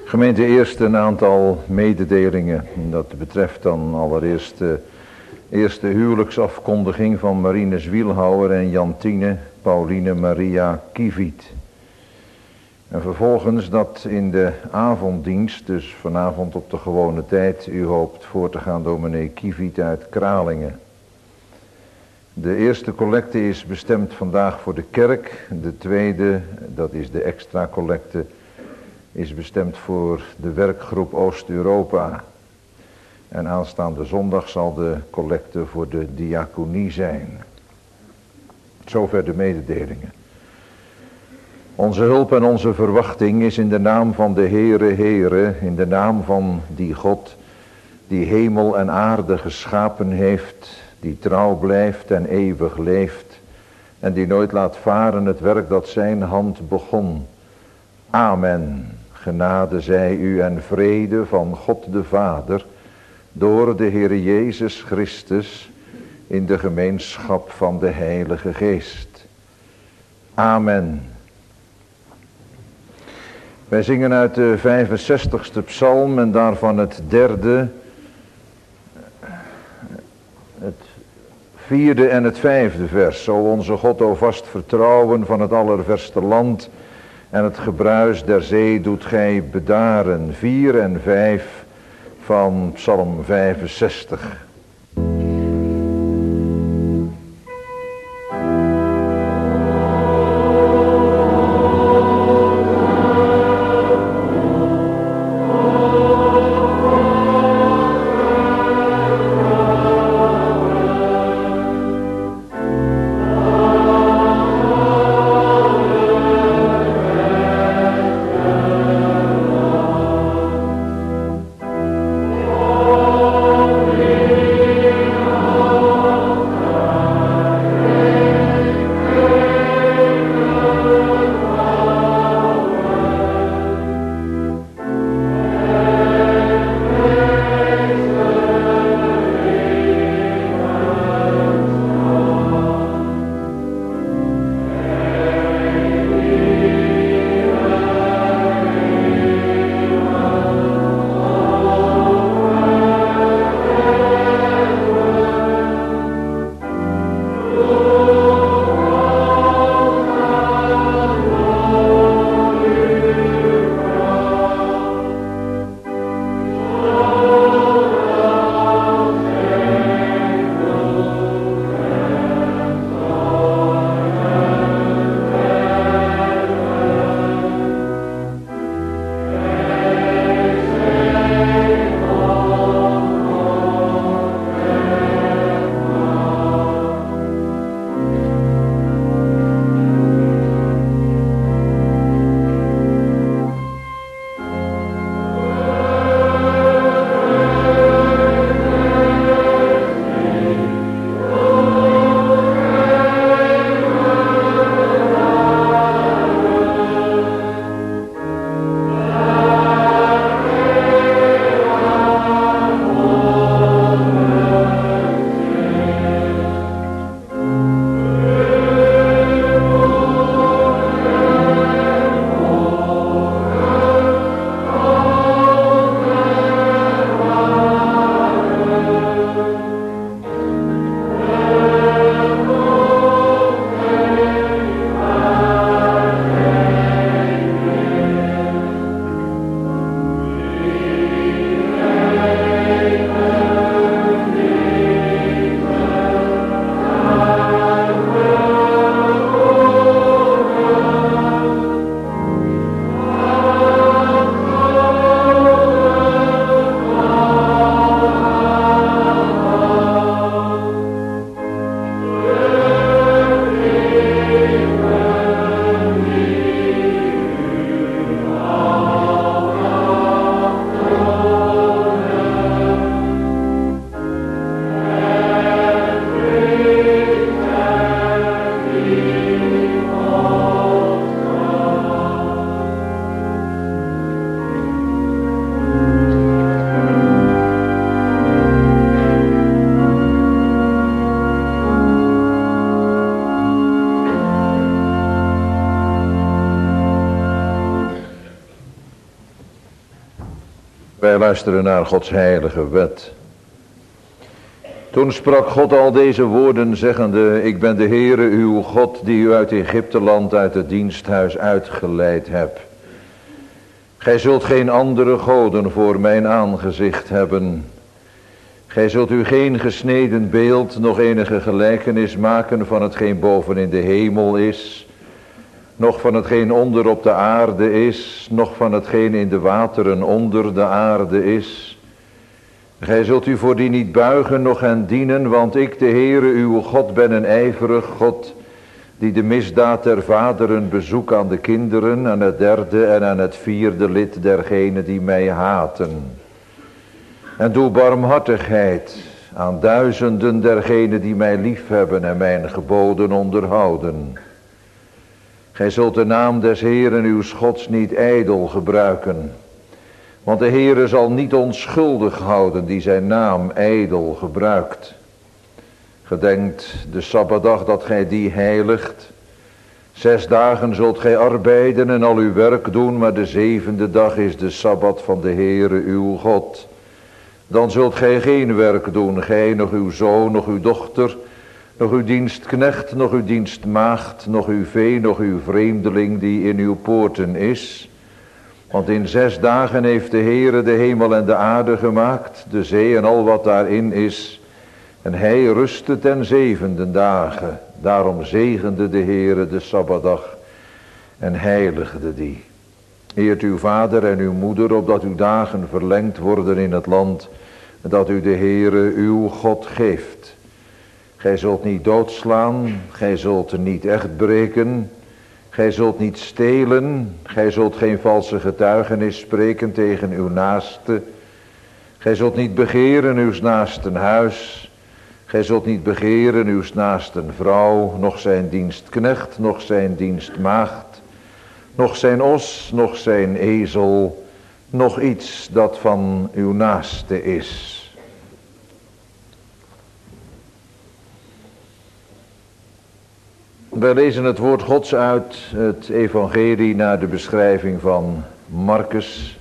Gemeente, eerst een aantal mededelingen. Dat betreft dan allereerst de eerste huwelijksafkondiging van Marine Zwielhouwer en Jantine Pauline Maria Kieviet. En vervolgens dat in de avonddienst, dus vanavond op de gewone tijd, u hoopt voor te gaan dominee Kieviet uit Kralingen. De eerste collecte is bestemd vandaag voor de kerk. De tweede, dat is de extra collecte, is bestemd voor de werkgroep Oost-Europa. En aanstaande zondag zal de collecte voor de diaconie zijn. Zover de mededelingen. Onze hulp en onze verwachting is in de naam van de Heere, in de naam van die God die hemel en aarde geschapen heeft, die trouw blijft en eeuwig leeft en die nooit laat varen het werk dat zijn hand begon. Amen. Genade zij u en vrede van God de Vader door de Heere Jezus Christus in de gemeenschap van de Heilige Geest. Amen. Wij zingen uit de 65ste psalm en daarvan het derde, het vierde en het vijfde vers. Zo onze God o vast vertrouwen van het allerverste land en het gebruis der zee doet gij bedaren. 4 en 5 van psalm 65. Amen. Wij luisteren naar Gods heilige wet. Toen sprak God al deze woorden zeggende: ik ben de Heere uw God die u uit Egypteland uit het diensthuis uitgeleid heb. Gij zult geen andere goden voor mijn aangezicht hebben. Gij zult u geen gesneden beeld, nog enige gelijkenis maken van hetgeen boven in de hemel is, nog van hetgeen onder op de aarde is, nog van hetgeen in de wateren onder de aarde is. Gij zult u voor die niet buigen, noch hen dienen, want ik, de Heere uw God, ben een ijverig God, die de misdaad der vaderen bezoek aan de kinderen, aan het derde en aan het vierde lid dergenen die mij haten. En doe barmhartigheid aan duizenden dergenen die mij liefhebben en mijn geboden onderhouden. Gij zult de naam des Heeren uw Gods niet ijdel gebruiken, want de Heere zal niet onschuldig houden die zijn naam ijdel gebruikt. Gedenkt de Sabbatdag dat gij die heiligt. 6 dagen zult gij arbeiden en al uw werk doen, maar de 7e dag is de Sabbat van de Heere uw God. Dan zult gij geen werk doen, gij, nog uw zoon, nog uw dochter, nog uw dienstknecht, nog uw dienstmaagd, nog uw vee, nog uw vreemdeling die in uw poorten is. Want in 6 dagen heeft de Heere de hemel en de aarde gemaakt, de zee en al wat daarin is. En hij rustte ten 7e dagen. Daarom zegende de Heere de Sabbatdag en heiligde die. Eert uw vader en uw moeder, opdat uw dagen verlengd worden in het land dat u de Heere uw God geeft. Gij zult niet doodslaan, gij zult niet echt breken, gij zult niet stelen, gij zult geen valse getuigenis spreken tegen uw naaste. Gij zult niet begeren uws naasten huis, gij zult niet begeren uws naasten vrouw, noch zijn dienstknecht, noch zijn dienstmaagd, noch zijn os, noch zijn ezel, noch iets dat van uw naaste is. Wij lezen het woord Gods uit het evangelie naar de beschrijving van Marcus.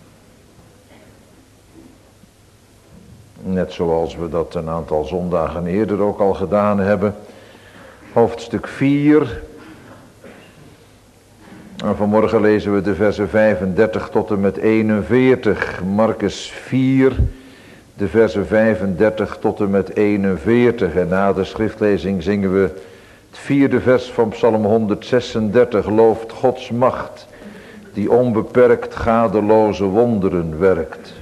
Net zoals we dat een aantal zondagen eerder ook al gedaan hebben. Hoofdstuk 4. En vanmorgen lezen we de versen 35 tot en met 41. Marcus 4, de versen 35 tot en met 41. En na de schriftlezing zingen we het 4e vers van Psalm 136. Looft Gods macht, die onbeperkt gadeloze wonderen werkt.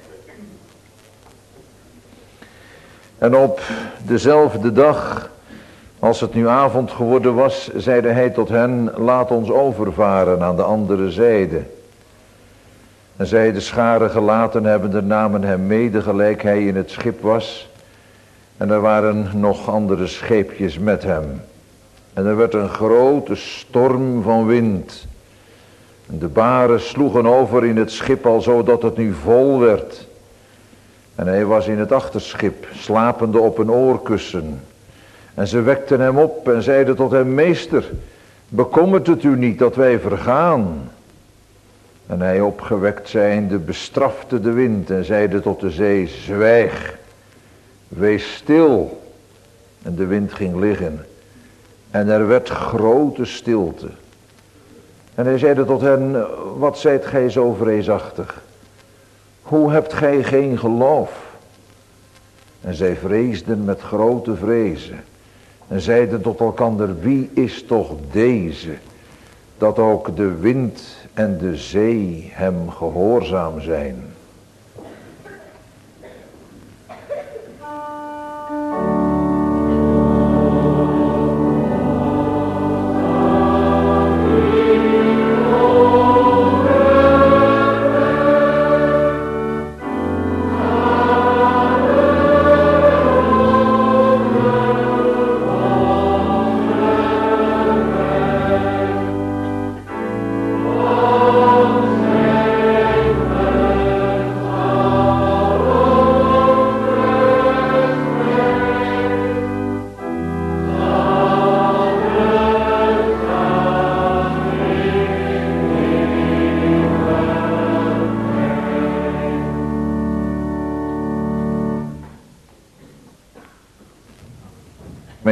En op dezelfde dag, als het nu avond geworden was, zeide hij tot hen: laat ons overvaren aan de andere zijde. En zij, de scharen gelaten hebbende, namen hem mede gelijk hij in het schip was. En er waren nog andere scheepjes met hem. En er werd een grote storm van wind. En de baren sloegen over in het schip al zo dat het nu vol werd. En hij was in het achterschip, slapende op een oorkussen. En ze wekten hem op en zeiden tot hem: meester, bekommert het u niet dat wij vergaan? En hij, opgewekt zijnde, bestrafte de wind en zeide tot de zee: zwijg, wees stil. En de wind ging liggen. En er werd grote stilte. En hij zeide tot hen: wat zijt gij zo vreesachtig? Hoe hebt gij geen geloof? En zij vreesden met grote vrezen. En zeiden tot elkander: wie is toch deze, dat ook de wind en de zee hem gehoorzaam zijn?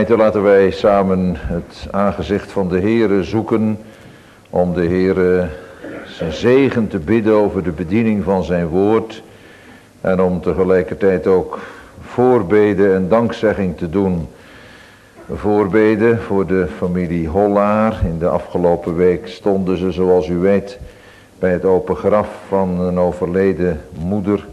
Gemeente, laten wij samen het aangezicht van de Heere zoeken om de Heere zijn zegen te bidden over de bediening van zijn woord en om tegelijkertijd ook voorbeden en dankzegging te doen. Voorbeden voor de familie Hollaar. In de afgelopen week stonden ze, zoals u weet, bij het open graf van een overleden moeder.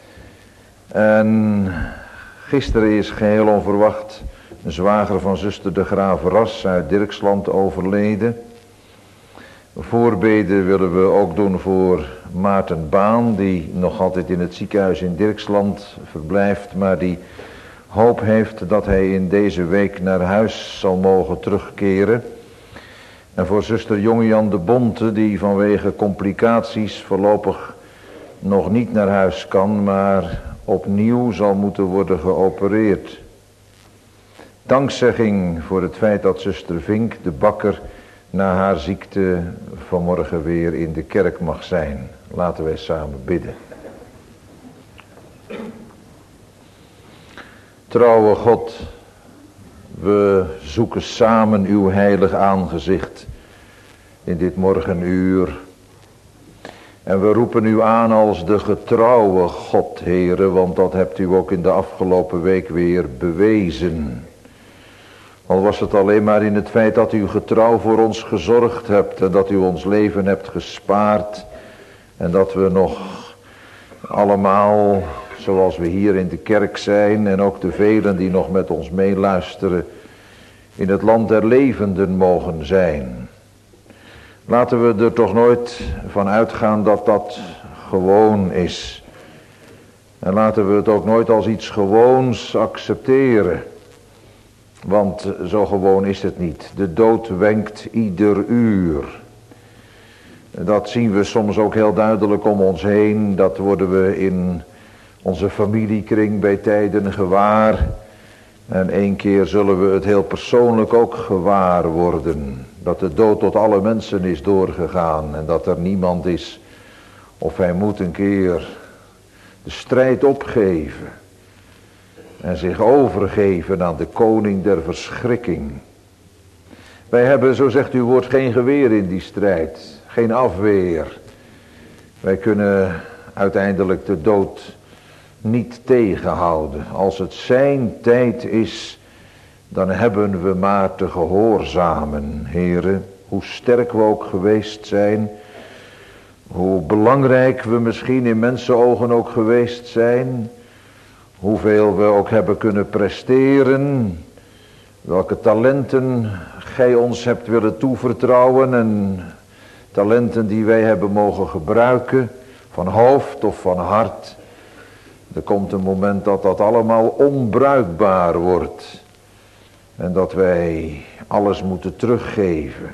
En gisteren is geheel onverwacht een zwager van zuster de Graaf Ras uit Dirksland overleden. Voorbeden willen we ook doen voor Maarten Baan, die nog altijd in het ziekenhuis in Dirksland verblijft, maar die hoop heeft dat hij in deze week naar huis zal mogen terugkeren. En voor zuster Jongejan de Bonte, die vanwege complicaties voorlopig nog niet naar huis kan, maar opnieuw zal moeten worden geopereerd. Dankzegging voor het feit dat zuster Vink, de bakker, na haar ziekte vanmorgen weer in de kerk mag zijn. Laten wij samen bidden. Trouwe God, we zoeken samen uw heilig aangezicht in dit morgenuur. En we roepen u aan als de getrouwe God, Heere, want dat hebt u ook in de afgelopen week weer bewezen. Al was het alleen maar in het feit dat u getrouw voor ons gezorgd hebt en dat u ons leven hebt gespaard. En dat we nog allemaal, zoals we hier in de kerk zijn en ook de velen die nog met ons meeluisteren, in het land der levenden mogen zijn. Laten we er toch nooit van uitgaan dat dat gewoon is. En laten we het ook nooit als iets gewoons accepteren. Want zo gewoon is het niet. De dood wenkt ieder uur. Dat zien we soms ook heel duidelijk om ons heen. Dat worden we in onze familiekring bij tijden gewaar. En één keer zullen we het heel persoonlijk ook gewaar worden. Dat de dood tot alle mensen is doorgegaan. En dat er niemand is of hij moet een keer de strijd opgeven. En zich overgeven aan de koning der verschrikking. Wij hebben, zo zegt uw woord, geen geweer in die strijd. Geen afweer. Wij kunnen uiteindelijk de dood niet tegenhouden. Als het zijn tijd is, dan hebben we maar te gehoorzamen, Heere. Hoe sterk we ook geweest zijn. Hoe belangrijk we misschien in mensenogen ook geweest zijn. Hoeveel we ook hebben kunnen presteren. Welke talenten gij ons hebt willen toevertrouwen. En talenten die wij hebben mogen gebruiken. Van hoofd of van hart. Er komt een moment dat dat allemaal onbruikbaar wordt. En dat wij alles moeten teruggeven.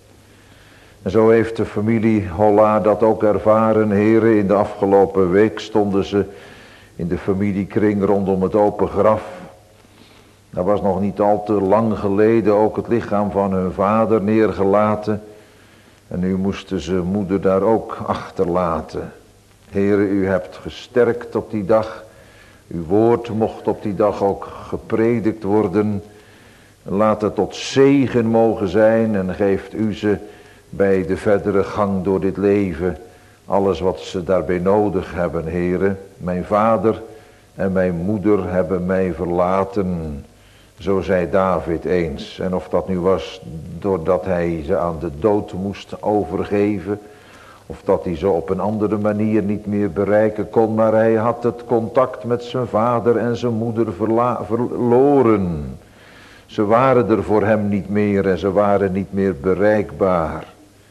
En zo heeft de familie Hollaar dat ook ervaren, heren. In de afgelopen week stonden ze in de familiekring rondom het open graf. Dat was nog niet al te lang geleden ook het lichaam van hun vader neergelaten. En nu moesten ze moeder daar ook achterlaten. Heere, u hebt gesterkt op die dag. Uw woord mocht op die dag ook gepredikt worden. Laat het tot zegen mogen zijn en geeft u ze bij de verdere gang door dit leven alles wat ze daarbij nodig hebben, Heere. Mijn vader en mijn moeder hebben mij verlaten, zo zei David eens. En of dat nu was doordat hij ze aan de dood moest overgeven, of dat hij ze op een andere manier niet meer bereiken kon, maar hij had het contact met zijn vader en zijn moeder verloren. Ze waren er voor hem niet meer en ze waren niet meer bereikbaar.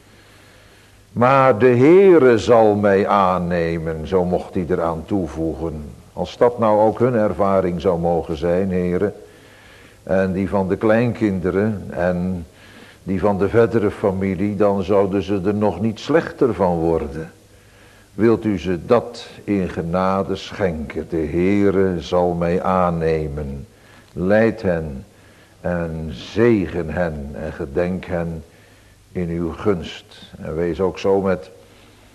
Maar de Heere zal mij aannemen, zo mocht hij eraan toevoegen. Als dat nou ook hun ervaring zou mogen zijn, Heere. En die van de kleinkinderen en die van de verdere familie, dan zouden ze er nog niet slechter van worden. Wilt u ze dat in genade schenken? De Heere zal mij aannemen. Leid hen en zegen hen en gedenk hen in uw gunst. En wees ook zo met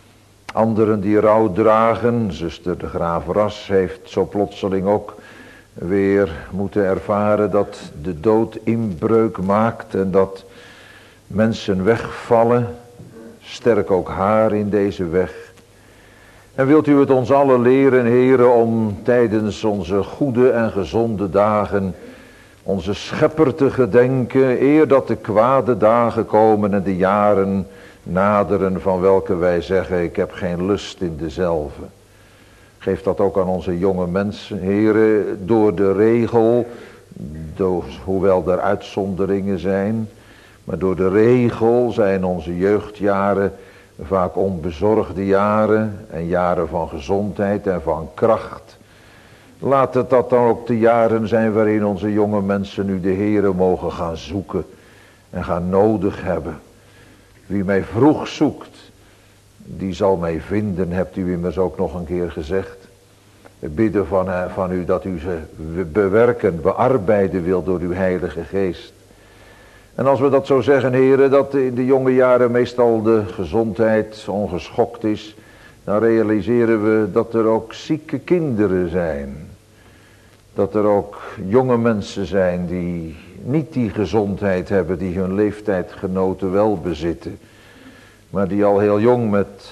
anderen die rouw dragen. Zuster de Graaf Ras heeft zo plotseling ook weer moeten ervaren dat de dood inbreuk maakt en dat mensen wegvallen, sterk ook haar in deze weg. En wilt u het ons allen leren, Heere, om tijdens onze goede en gezonde dagen onze Schepper te gedenken, eer dat de kwade dagen komen en de jaren naderen van welke wij zeggen, ik heb geen lust in dezelfde. Geef dat ook aan onze jonge mensen, Heere, door de regel, hoewel er uitzonderingen zijn, maar door de regel zijn onze jeugdjaren vaak onbezorgde jaren en jaren van gezondheid en van kracht. Laat het dat dan ook de jaren zijn waarin onze jonge mensen nu de Heere mogen gaan zoeken en gaan nodig hebben. Wie mij vroeg zoekt, die zal mij vinden, hebt u immers ook nog een keer gezegd. We bidden van u dat u ze bewerken, bearbeiden wil door uw Heilige Geest. En als we dat zo zeggen, Heere, dat in de jonge jaren meestal de gezondheid ongeschokt is, dan realiseren we dat er ook zieke kinderen zijn. Dat er ook jonge mensen zijn die niet die gezondheid hebben, die hun leeftijdgenoten wel bezitten. Maar die al heel jong met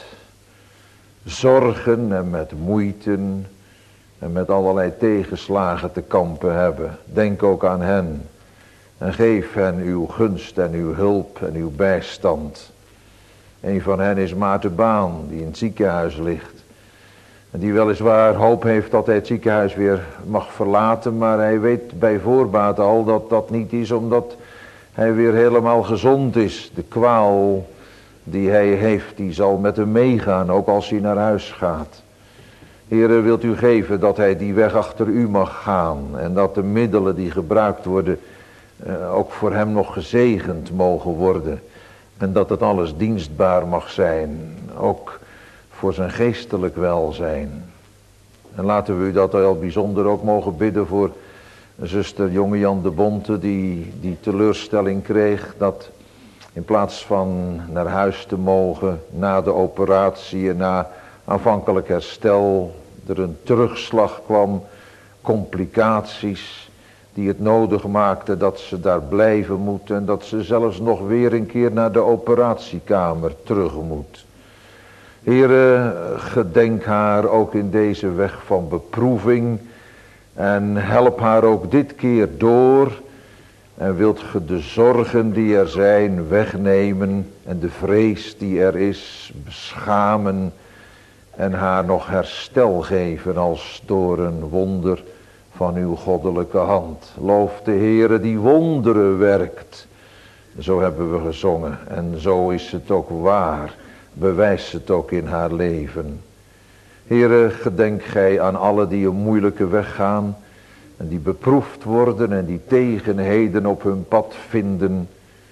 zorgen en met moeiten en met allerlei tegenslagen te kampen hebben. Denk ook aan hen. En geef hen uw gunst en uw hulp en uw bijstand. Een van hen is Maarten Baan, die in het ziekenhuis ligt. En die weliswaar hoop heeft dat hij het ziekenhuis weer mag verlaten. Maar hij weet bij voorbaat al dat dat niet is omdat hij weer helemaal gezond is. De kwaal die hij heeft, die zal met hem meegaan, ook als hij naar huis gaat. Heere, wilt u geven dat hij die weg achter u mag gaan. En dat de middelen die gebruikt worden ook voor hem nog gezegend mogen worden. En dat het alles dienstbaar mag zijn. Ook voor zijn geestelijk welzijn. En laten we u dat heel bijzonder ook mogen bidden voor zuster Jonge Jan de Bonte. Die teleurstelling kreeg dat in plaats van naar huis te mogen na de operatie en na aanvankelijk herstel er een terugslag kwam. Complicaties. Die het nodig maakte dat ze daar blijven moet. En dat ze zelfs nog weer een keer naar de operatiekamer terug moet. Heere, gedenk haar ook in deze weg van beproeving. En help haar ook dit keer door. En wilt ge de zorgen die er zijn wegnemen. En de vrees die er is beschamen. En haar nog herstel geven als door een wonder van uw goddelijke hand. Loof de Heere die wonderen werkt. Zo hebben we gezongen. En zo is het ook waar. Bewijst het ook in haar leven. Heere, gedenk gij aan alle die een moeilijke weg gaan. En die beproefd worden en die tegenheden op hun pad vinden.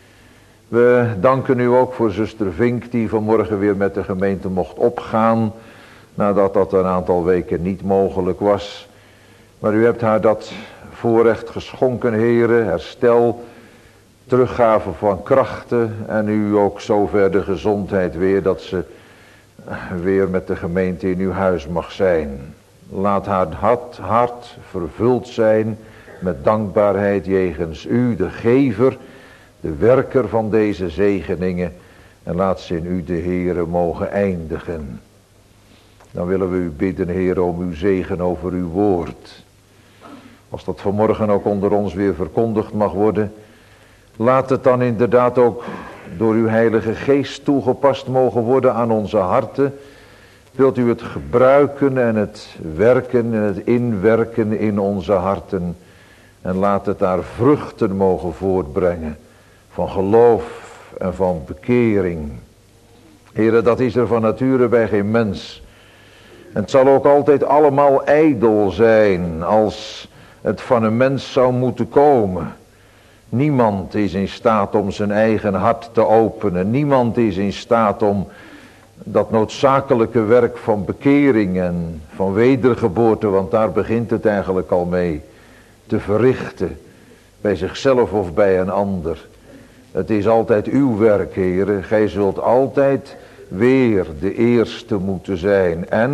We danken u ook voor zuster Vink die vanmorgen weer met de gemeente mocht opgaan. Nadat dat een aantal weken niet mogelijk was. Maar u hebt haar dat voorrecht geschonken, Heere, herstel, teruggave van krachten en u ook zover de gezondheid weer dat ze weer met de gemeente in uw huis mag zijn. Laat haar hart vervuld zijn met dankbaarheid jegens u, de gever, de werker van deze zegeningen en laat ze in u, de Heere, mogen eindigen. Dan willen we u bidden, Heere, om uw zegen over uw woord. Als dat vanmorgen ook onder ons weer verkondigd mag worden. Laat het dan inderdaad ook door uw Heilige Geest toegepast mogen worden aan onze harten. Wilt u het gebruiken en het werken en het inwerken in onze harten. En laat het daar vruchten mogen voortbrengen. Van geloof en van bekering. Heere, dat is er van nature bij geen mens. En het zal ook altijd allemaal ijdel zijn als het van een mens zou moeten komen. Niemand is in staat om zijn eigen hart te openen. Niemand is in staat om dat noodzakelijke werk van bekering en van wedergeboorte, want daar begint het eigenlijk al mee, te verrichten. Bij zichzelf of bij een ander. Het is altijd uw werk, Heere. Gij zult altijd weer de eerste moeten zijn. En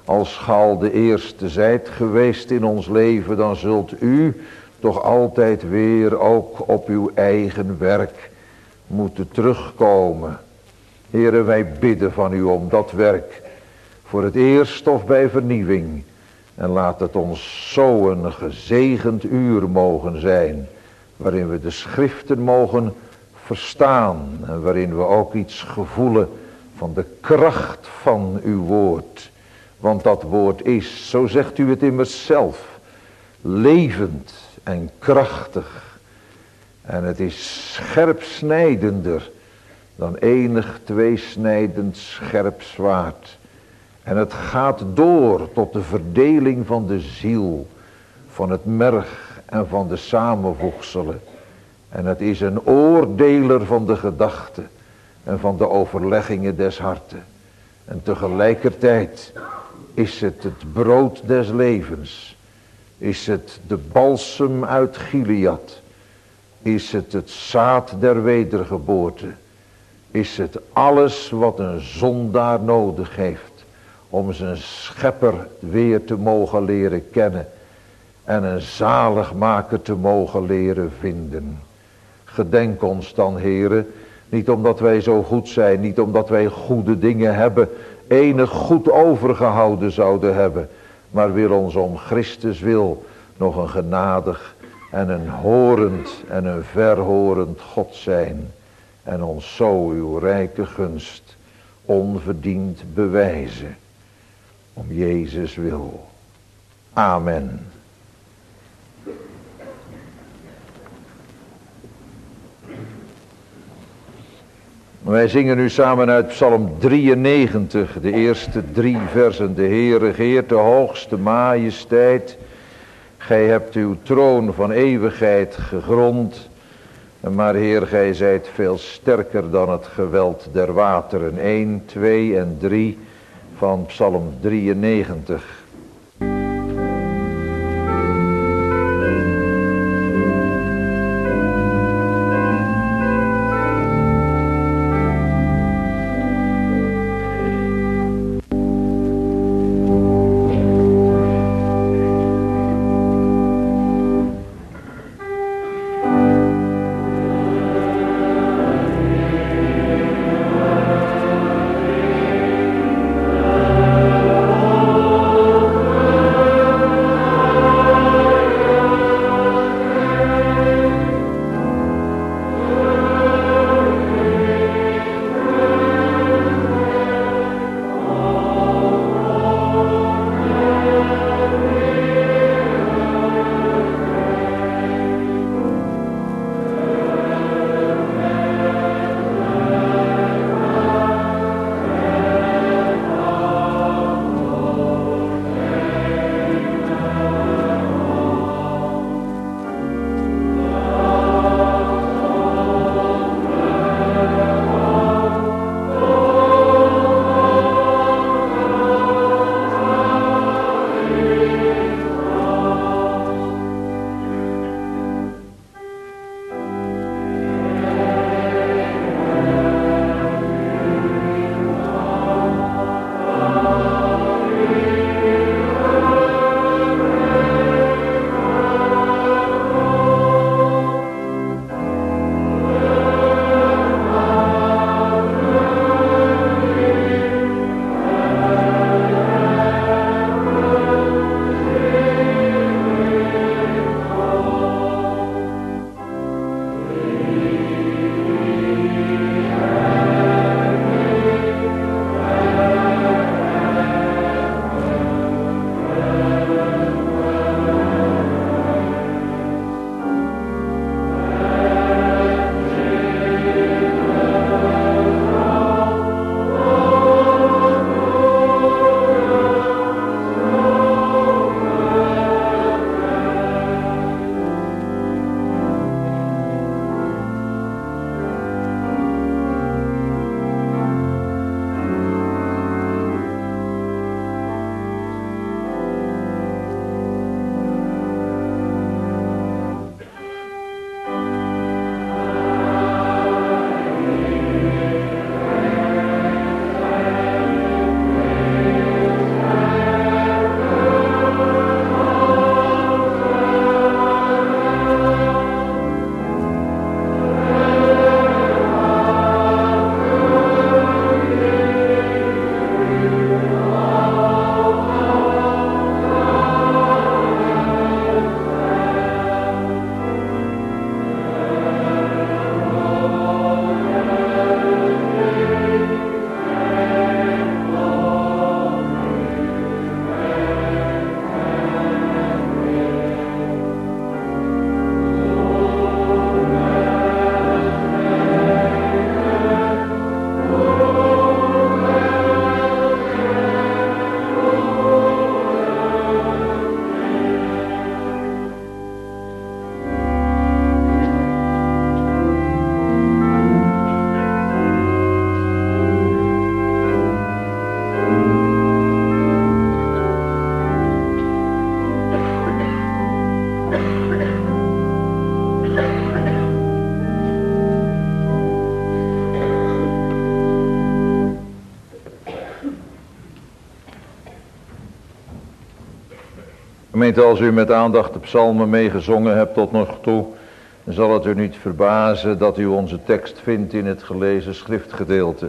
als ge al de eerste zijt geweest in ons leven, dan zult u toch altijd weer ook op uw eigen werk moeten terugkomen. Heere, wij bidden van u om dat werk, voor het eerst of bij vernieuwing. En laat het ons zo een gezegend uur mogen zijn, waarin we de schriften mogen verstaan en waarin we ook iets gevoelen van de kracht van uw woord. Want dat woord is, zo zegt u het immers zelf, levend en krachtig. En het is scherpsnijdender dan enig tweesnijdend scherp zwaard. En het gaat door tot de verdeling van de ziel, van het merg en van de samenvoegselen. En het is een oordeler van de gedachten en van de overleggingen des harten. En tegelijkertijd is het het brood des levens. Is het de balsem uit Gilead. Is het het zaad der wedergeboorte. Is het alles wat een zondaar nodig heeft om zijn schepper weer te mogen leren kennen en een zaligmaker te mogen leren vinden. Gedenk ons dan, Heere, niet omdat wij zo goed zijn, niet omdat wij goede dingen hebben, enig goed overgehouden zouden hebben, maar wil ons om Christus wil nog een genadig en een horend en een verhorend God zijn en ons zo uw rijke gunst onverdiend bewijzen. Om Jezus wil. Amen. Wij zingen nu samen uit Psalm 93, de eerste 3 versen. De Heer regeert de hoogste majesteit. Gij hebt uw troon van eeuwigheid gegrond. Maar Heer, gij zijt veel sterker dan het geweld der wateren. 1, 2 en 3 van Psalm 93. Gemeente, als u met aandacht de psalmen meegezongen hebt tot nog toe, dan zal het u niet verbazen dat u onze tekst vindt in het gelezen schriftgedeelte.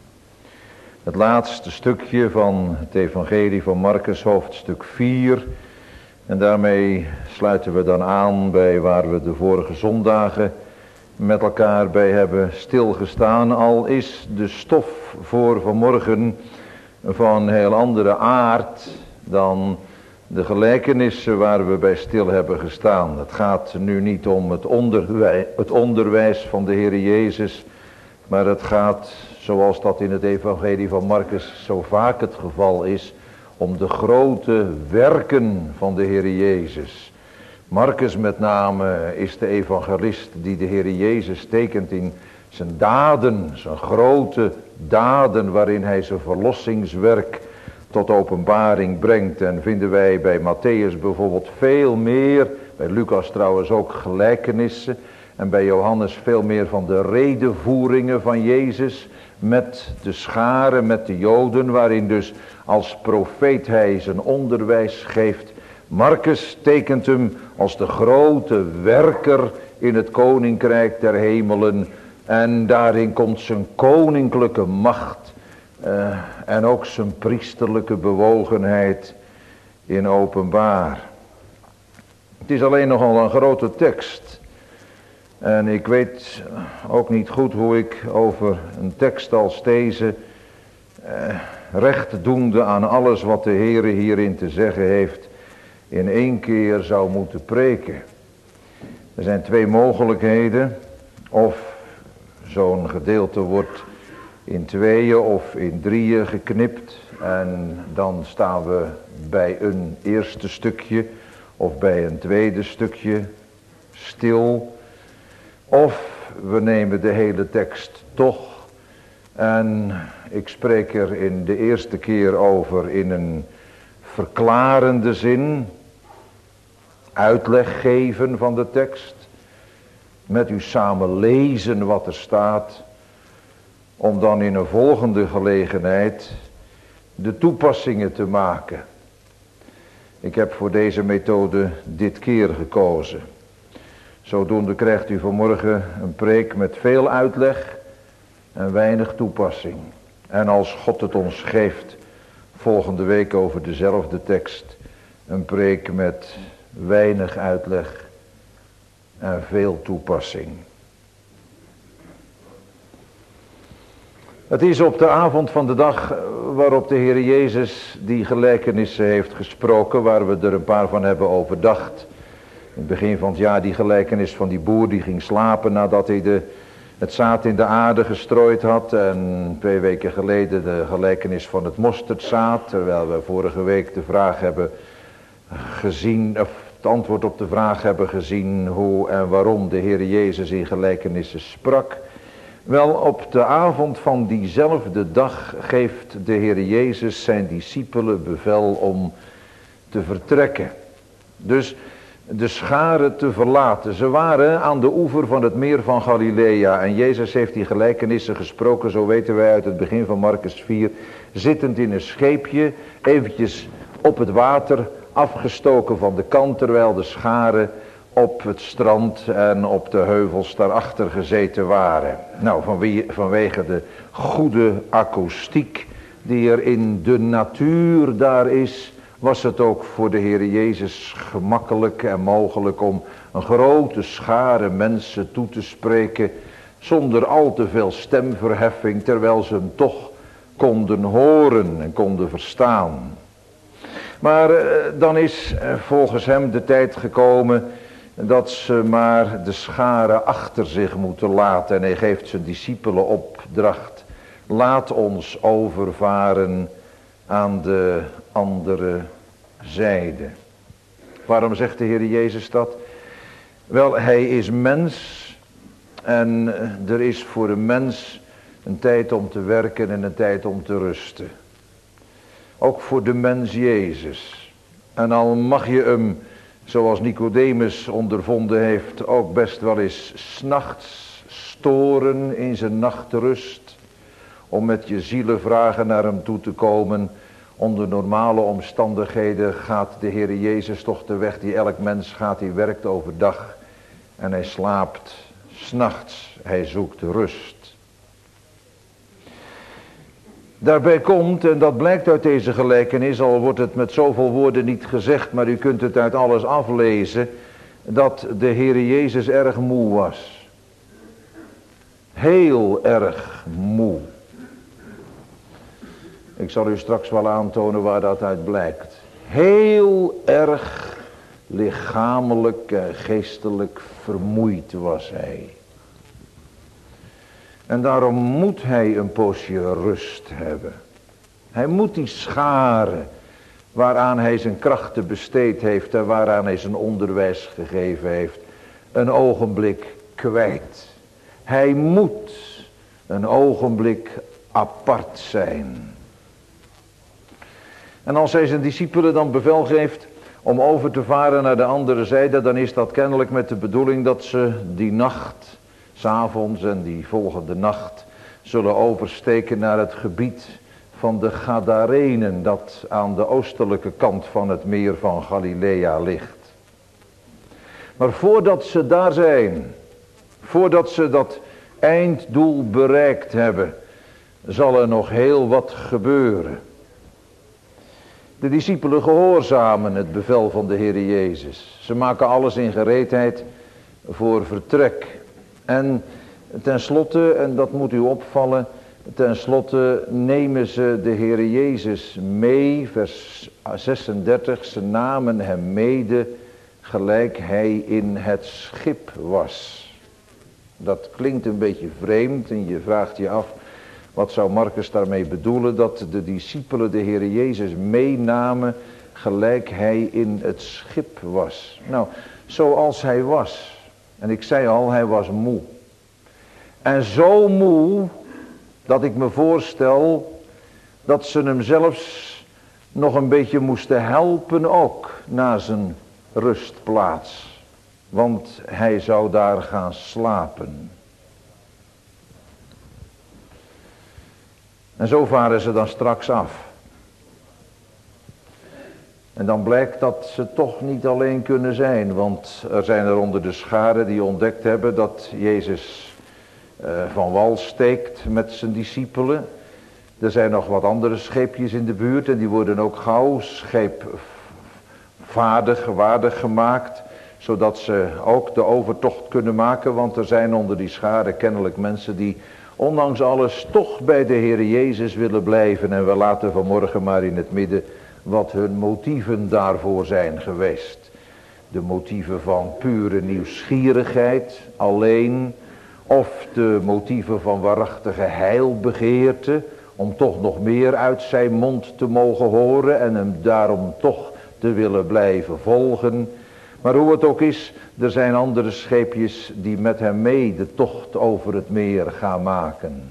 Het laatste stukje van het evangelie van Marcus, hoofdstuk 4. En daarmee sluiten we dan aan bij waar we de vorige zondagen met elkaar bij hebben stilgestaan. Al is de stof voor vanmorgen van heel andere aard dan de gelijkenissen waar we bij stil hebben gestaan. Het gaat nu niet om het onderwijs van de Heer Jezus, maar het gaat, zoals dat in het evangelie van Marcus zo vaak het geval is, om de grote werken van de Heer Jezus. Marcus met name is de evangelist die de Heer Jezus tekent in zijn daden, zijn grote daden waarin hij zijn verlossingswerk tot openbaring brengt. En vinden wij bij Matthäus bijvoorbeeld veel meer, bij Lucas trouwens ook gelijkenissen, en bij Johannes veel meer van de redevoeringen van Jezus met de scharen, met de Joden, waarin dus als profeet hij zijn onderwijs geeft. Marcus tekent hem als de grote werker in het koninkrijk der hemelen, en daarin komt zijn koninklijke macht en ook zijn priesterlijke bewogenheid in openbaar. Het is alleen nogal een grote tekst. En ik weet ook niet goed hoe ik over een tekst als deze, recht doende aan alles wat de Heere hierin te zeggen heeft, in één keer zou moeten preken. Er zijn twee mogelijkheden. Of zo'n gedeelte wordt in tweeën of in drieën geknipt. En dan staan we bij een eerste stukje of bij een tweede stukje stil. Of we nemen de hele tekst toch. En ik spreek er in de eerste keer over in een verklarende zin. Uitleg geven van de tekst. Met u samen lezen wat er staat. Om dan in een volgende gelegenheid de toepassingen te maken. Ik heb voor deze methode dit keer gekozen. Zodoende krijgt u vanmorgen een preek met veel uitleg en weinig toepassing. En als God het ons geeft, volgende week over dezelfde tekst, een preek met weinig uitleg en veel toepassing. Het is op de avond van de dag waarop de Heer Jezus die gelijkenissen heeft gesproken, waar we er een paar van hebben overdacht. In het begin van het jaar die gelijkenis van die boer die ging slapen nadat hij het zaad in de aarde gestrooid had. En 2 weken geleden de gelijkenis van het mosterdzaad. Terwijl we vorige week de vraag hebben gezien, of het antwoord op de vraag hebben gezien hoe en waarom de Heer Jezus in gelijkenissen sprak. Wel, op de avond van diezelfde dag geeft de Heer Jezus zijn discipelen bevel om te vertrekken. Dus de scharen te verlaten. Ze waren aan de oever van het meer van Galilea. En Jezus heeft die gelijkenissen gesproken, zo weten wij uit het begin van Marcus 4. Zittend in een scheepje, eventjes op het water, afgestoken van de kant, terwijl de scharen op het strand en op de heuvels daarachter gezeten waren. Nou, vanwege de goede akoestiek die er in de natuur daar is, was het ook voor de Heer Jezus gemakkelijk en mogelijk om een grote schare mensen toe te spreken, zonder al te veel stemverheffing, terwijl ze hem toch konden horen en konden verstaan. Maar dan is volgens hem de tijd gekomen dat ze maar de schare achter zich moeten laten. En hij geeft zijn discipelen opdracht: laat ons overvaren aan de andere zijde. Waarom zegt de Heer Jezus dat? Wel, hij is mens. En er is voor een mens een tijd om te werken en een tijd om te rusten. Ook voor de mens Jezus. En al mag je hem, zoals Nicodemus ondervonden heeft, ook best wel eens 's nachts storen in zijn nachtrust, om met je zielenvragen naar hem toe te komen, Onder normale omstandigheden gaat de Heer Jezus toch de weg die elk mens gaat. Die werkt overdag en hij slaapt 's nachts. Hij zoekt rust. Daarbij komt, en dat blijkt uit deze gelijkenis, al wordt het met zoveel woorden niet gezegd, maar u kunt het uit alles aflezen, dat de Heer Jezus erg moe was. Heel erg moe. Ik zal u straks wel aantonen waar dat uit blijkt. Heel erg lichamelijk en geestelijk vermoeid was hij. En daarom moet hij een poosje rust hebben. Hij moet die scharen waaraan hij zijn krachten besteed heeft en waaraan hij zijn onderwijs gegeven heeft, een ogenblik kwijt. Hij moet een ogenblik apart zijn. En als hij zijn discipelen dan bevel geeft om over te varen naar de andere zijde, dan is dat kennelijk met de bedoeling dat ze die nacht, 's avonds en die volgende nacht, zullen oversteken naar het gebied van de Gadarenen, dat aan de oostelijke kant van het meer van Galilea ligt. Maar voordat ze daar zijn, voordat ze dat einddoel bereikt hebben, zal er nog heel wat gebeuren. De discipelen gehoorzamen het bevel van de Heer Jezus. Ze maken alles in gereedheid voor vertrek. En tenslotte, en dat moet u opvallen, tenslotte nemen ze de Heer Jezus mee, vers 36, ze namen hem mede gelijk hij in het schip was. Dat klinkt een beetje vreemd en je vraagt je af, wat zou Marcus daarmee bedoelen? Dat de discipelen de Heer Jezus meenamen gelijk hij in het schip was. Nou, zoals hij was. En ik zei al, hij was moe. En zo moe dat ik me voorstel dat ze hem zelfs nog een beetje moesten helpen ook na zijn rustplaats. Want hij zou daar gaan slapen. En zo varen ze dan straks af. En dan blijkt dat ze toch niet alleen kunnen zijn. Want er zijn er onder de scharen die ontdekt hebben dat Jezus van wal steekt met zijn discipelen. Er zijn nog wat andere scheepjes in de buurt en die worden ook gauw scheepwaardig gemaakt. Zodat ze ook de overtocht kunnen maken. Want er zijn onder die scharen kennelijk mensen die ondanks alles toch bij de Heer Jezus willen blijven. En we laten vanmorgen maar in het midden wat hun motieven daarvoor zijn geweest. De motieven van pure nieuwsgierigheid alleen. Of de motieven van waarachtige heilbegeerte. Om toch nog meer uit zijn mond te mogen horen. En hem daarom toch te willen blijven volgen. Maar hoe het ook is, er zijn andere scheepjes die met hem mee de tocht over het meer gaan maken.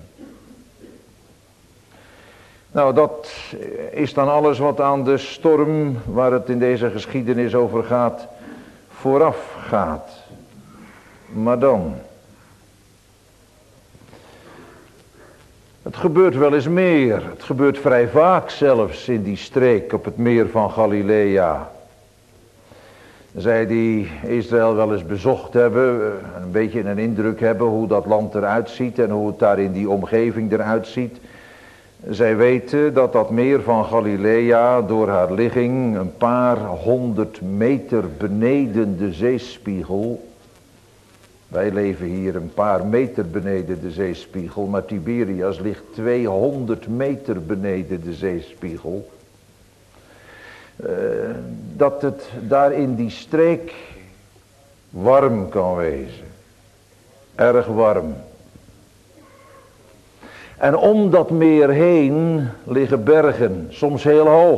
Nou, dat is dan alles wat aan de storm, waar het in deze geschiedenis over gaat, vooraf gaat. Maar dan, het gebeurt wel eens meer. Het gebeurt vrij vaak zelfs in die streek op het meer van Galilea. Zij die Israël wel eens bezocht hebben, een beetje een indruk hebben hoe dat land eruit ziet en hoe het daar in die omgeving eruit ziet. Zij weten dat dat meer van Galilea door haar ligging een paar 100 meter beneden de zeespiegel. Wij leven hier een paar meter beneden de zeespiegel, maar Tiberias ligt 200 meter beneden de zeespiegel. Dat het daar in die streek warm kan wezen. Erg warm. En om dat meer heen liggen bergen, soms heel hoog.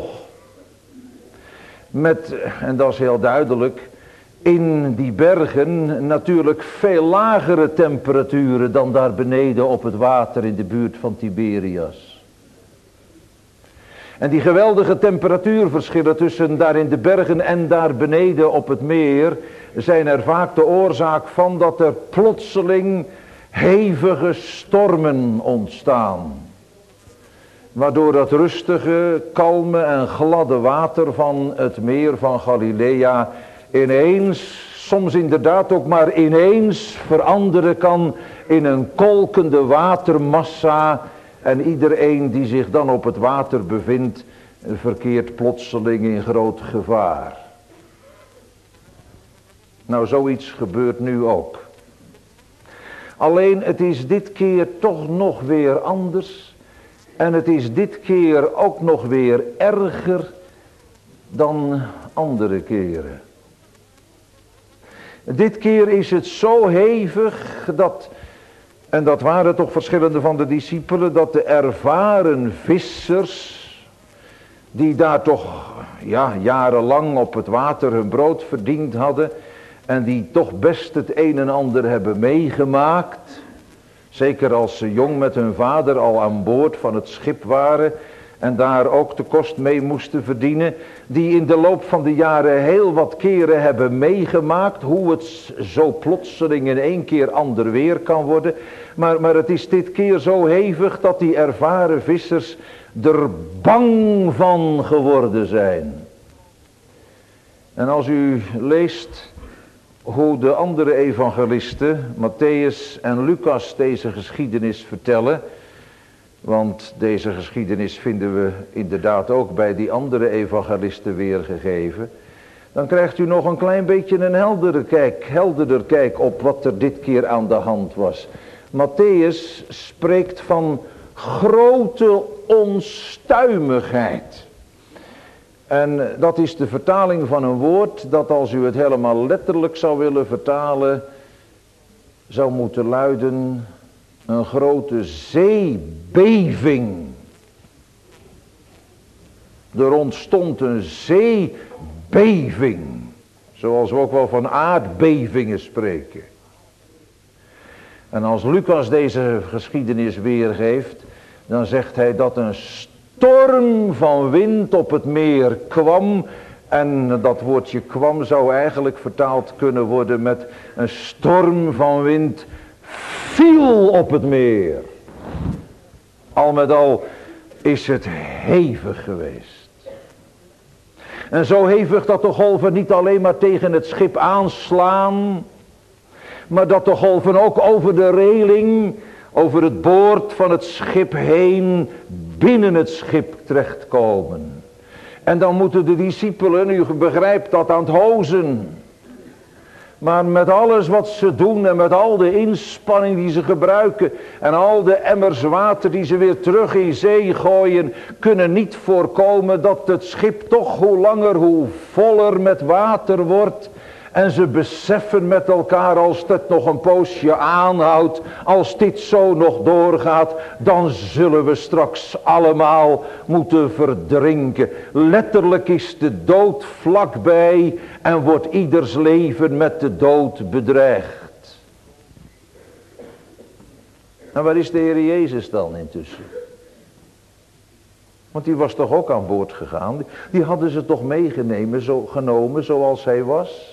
Met, en dat is heel duidelijk, in die bergen natuurlijk veel lagere temperaturen dan daar beneden op het water in de buurt van Tiberias. En die geweldige temperatuurverschillen tussen daar in de bergen en daar beneden op het meer zijn er vaak de oorzaak van dat er plotseling hevige stormen ontstaan. waardoor dat rustige, kalme en gladde water van het meer van Galilea ineens, soms inderdaad ook maar ineens, veranderen kan in een kolkende watermassa. En iedereen die zich dan op het water bevindt, verkeert plotseling in groot gevaar. Nou, zoiets gebeurt nu ook. Alleen het is dit keer toch nog weer anders. En het is dit keer ook nog weer erger dan andere keren. Dit keer is het zo hevig dat, en dat waren toch verschillende van de discipelen, dat de ervaren vissers, die daar toch jarenlang op het water hun brood verdiend hadden, en die toch best het een en ander hebben meegemaakt, zeker als ze jong met hun vader al aan boord van het schip waren en daar ook de kost mee moesten verdienen, die in de loop van de jaren heel wat keren hebben meegemaakt hoe het zo plotseling in één keer ander weer kan worden. Maar het is dit keer zo hevig dat die ervaren vissers er bang van geworden zijn. En als u leest hoe de andere evangelisten, Matthäus en Lucas, deze geschiedenis vertellen, want deze geschiedenis vinden we inderdaad ook bij die andere evangelisten weergegeven, dan krijgt u nog een klein beetje een helderder kijk op wat er dit keer aan de hand was. Matthäus spreekt van grote onstuimigheid. En dat is de vertaling van een woord dat, als u het helemaal letterlijk zou willen vertalen, zou moeten luiden: een grote zeebeving. Er ontstond een zeebeving, zoals we ook wel van aardbevingen spreken. En als Lucas deze geschiedenis weergeeft, dan zegt hij dat een storm van wind op het meer kwam. En dat woordje kwam zou eigenlijk vertaald kunnen worden met een storm van wind viel op het meer. Al met al is het hevig geweest. En zo hevig dat de golven niet alleen maar tegen het schip aanslaan, maar dat de golven ook over de reling, over het boord van het schip heen, binnen het schip terechtkomen. En dan moeten de discipelen, u begrijpt dat, aan het hozen. Maar met alles wat ze doen en met al de inspanning die ze gebruiken en al de emmers water die ze weer terug in zee gooien, kunnen niet voorkomen dat het schip toch hoe langer hoe voller met water wordt. En ze beseffen met elkaar, als het nog een poosje aanhoudt, als dit zo nog doorgaat, dan zullen we straks allemaal moeten verdrinken. Letterlijk is de dood vlakbij en wordt ieders leven met de dood bedreigd. En waar is de Heer Jezus dan intussen? Want die was toch ook aan boord gegaan? Die hadden ze toch genomen zoals hij was?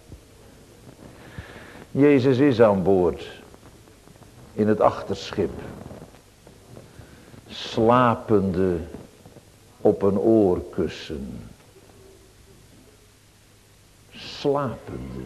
Jezus is aan boord, in het achterschip, slapende op een oorkussen. Slapende.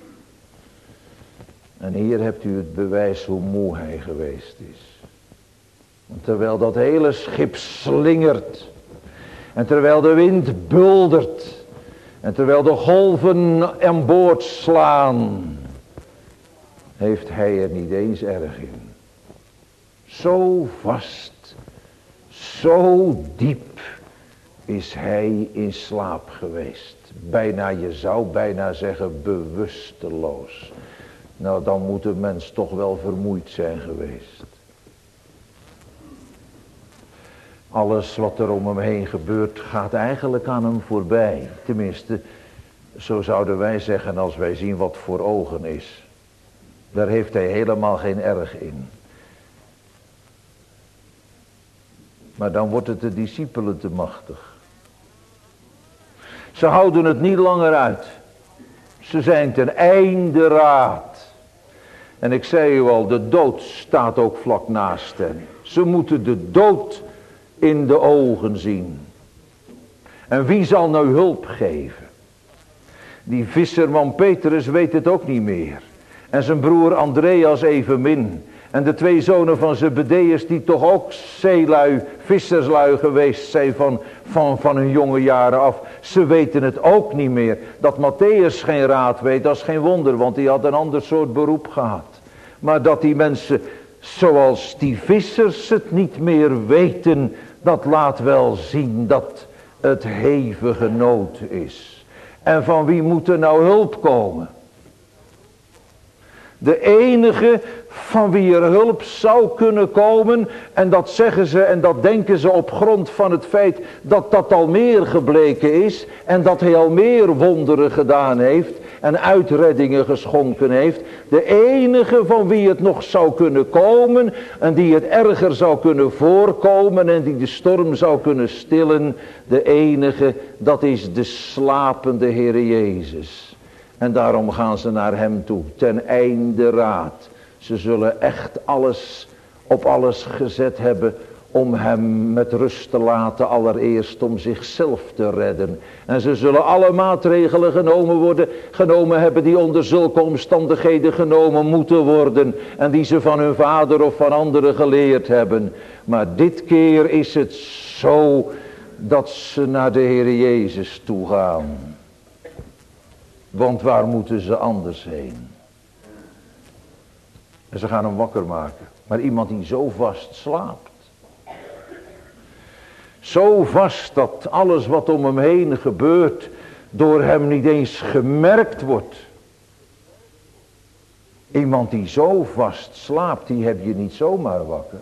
En hier hebt u het bewijs hoe moe hij geweest is. Want terwijl dat hele schip slingert, en terwijl de wind buldert, en terwijl de golven aan boord slaan, heeft hij er niet eens erg in. Zo vast, zo diep is hij in slaap geweest. Bijna, je zou bijna zeggen, bewusteloos. Nou, dan moet de mens toch wel vermoeid zijn geweest. Alles wat er om hem heen gebeurt gaat eigenlijk aan hem voorbij. Tenminste, zo zouden wij zeggen als wij zien wat voor ogen is. Daar heeft hij helemaal geen erg in. Maar dan wordt het de discipelen te machtig. Ze houden het niet langer uit. Ze zijn ten einde raad. En ik zei u al, de dood staat ook vlak naast hen. Ze moeten de dood in de ogen zien. En wie zal nou hulp geven? Die visserman Petrus weet het ook niet meer. En zijn broer Andreas evenmin. En de twee zonen van Zebedeus die toch ook zeelui, visserslui geweest zijn van hun jonge jaren af. Ze weten het ook niet meer. Dat Matthäus geen raad weet, dat is geen wonder, want die had een ander soort beroep gehad. Maar dat die mensen zoals die vissers het niet meer weten, dat laat wel zien dat het hevige nood is. En van wie moet er nou hulp komen? De enige van wie er hulp zou kunnen komen, en dat zeggen ze en dat denken ze op grond van het feit dat dat al meer gebleken is en dat hij al meer wonderen gedaan heeft en uitreddingen geschonken heeft. De enige van wie het nog zou kunnen komen en die het erger zou kunnen voorkomen en die de storm zou kunnen stillen, de enige, dat is de slapende Heer Jezus. En daarom gaan ze naar hem toe, ten einde raad. Ze zullen echt op alles gezet hebben om hem met rust te laten, allereerst om zichzelf te redden. En ze zullen alle maatregelen genomen hebben die onder zulke omstandigheden genomen moeten worden. En die ze van hun vader of van anderen geleerd hebben. Maar dit keer is het zo dat ze naar de Heer Jezus toe gaan. Want waar moeten ze anders heen? En ze gaan hem wakker maken. Maar iemand die zo vast slaapt. Zo vast dat alles wat om hem heen gebeurt door hem niet eens gemerkt wordt. Iemand die zo vast slaapt, die heb je niet zomaar wakker.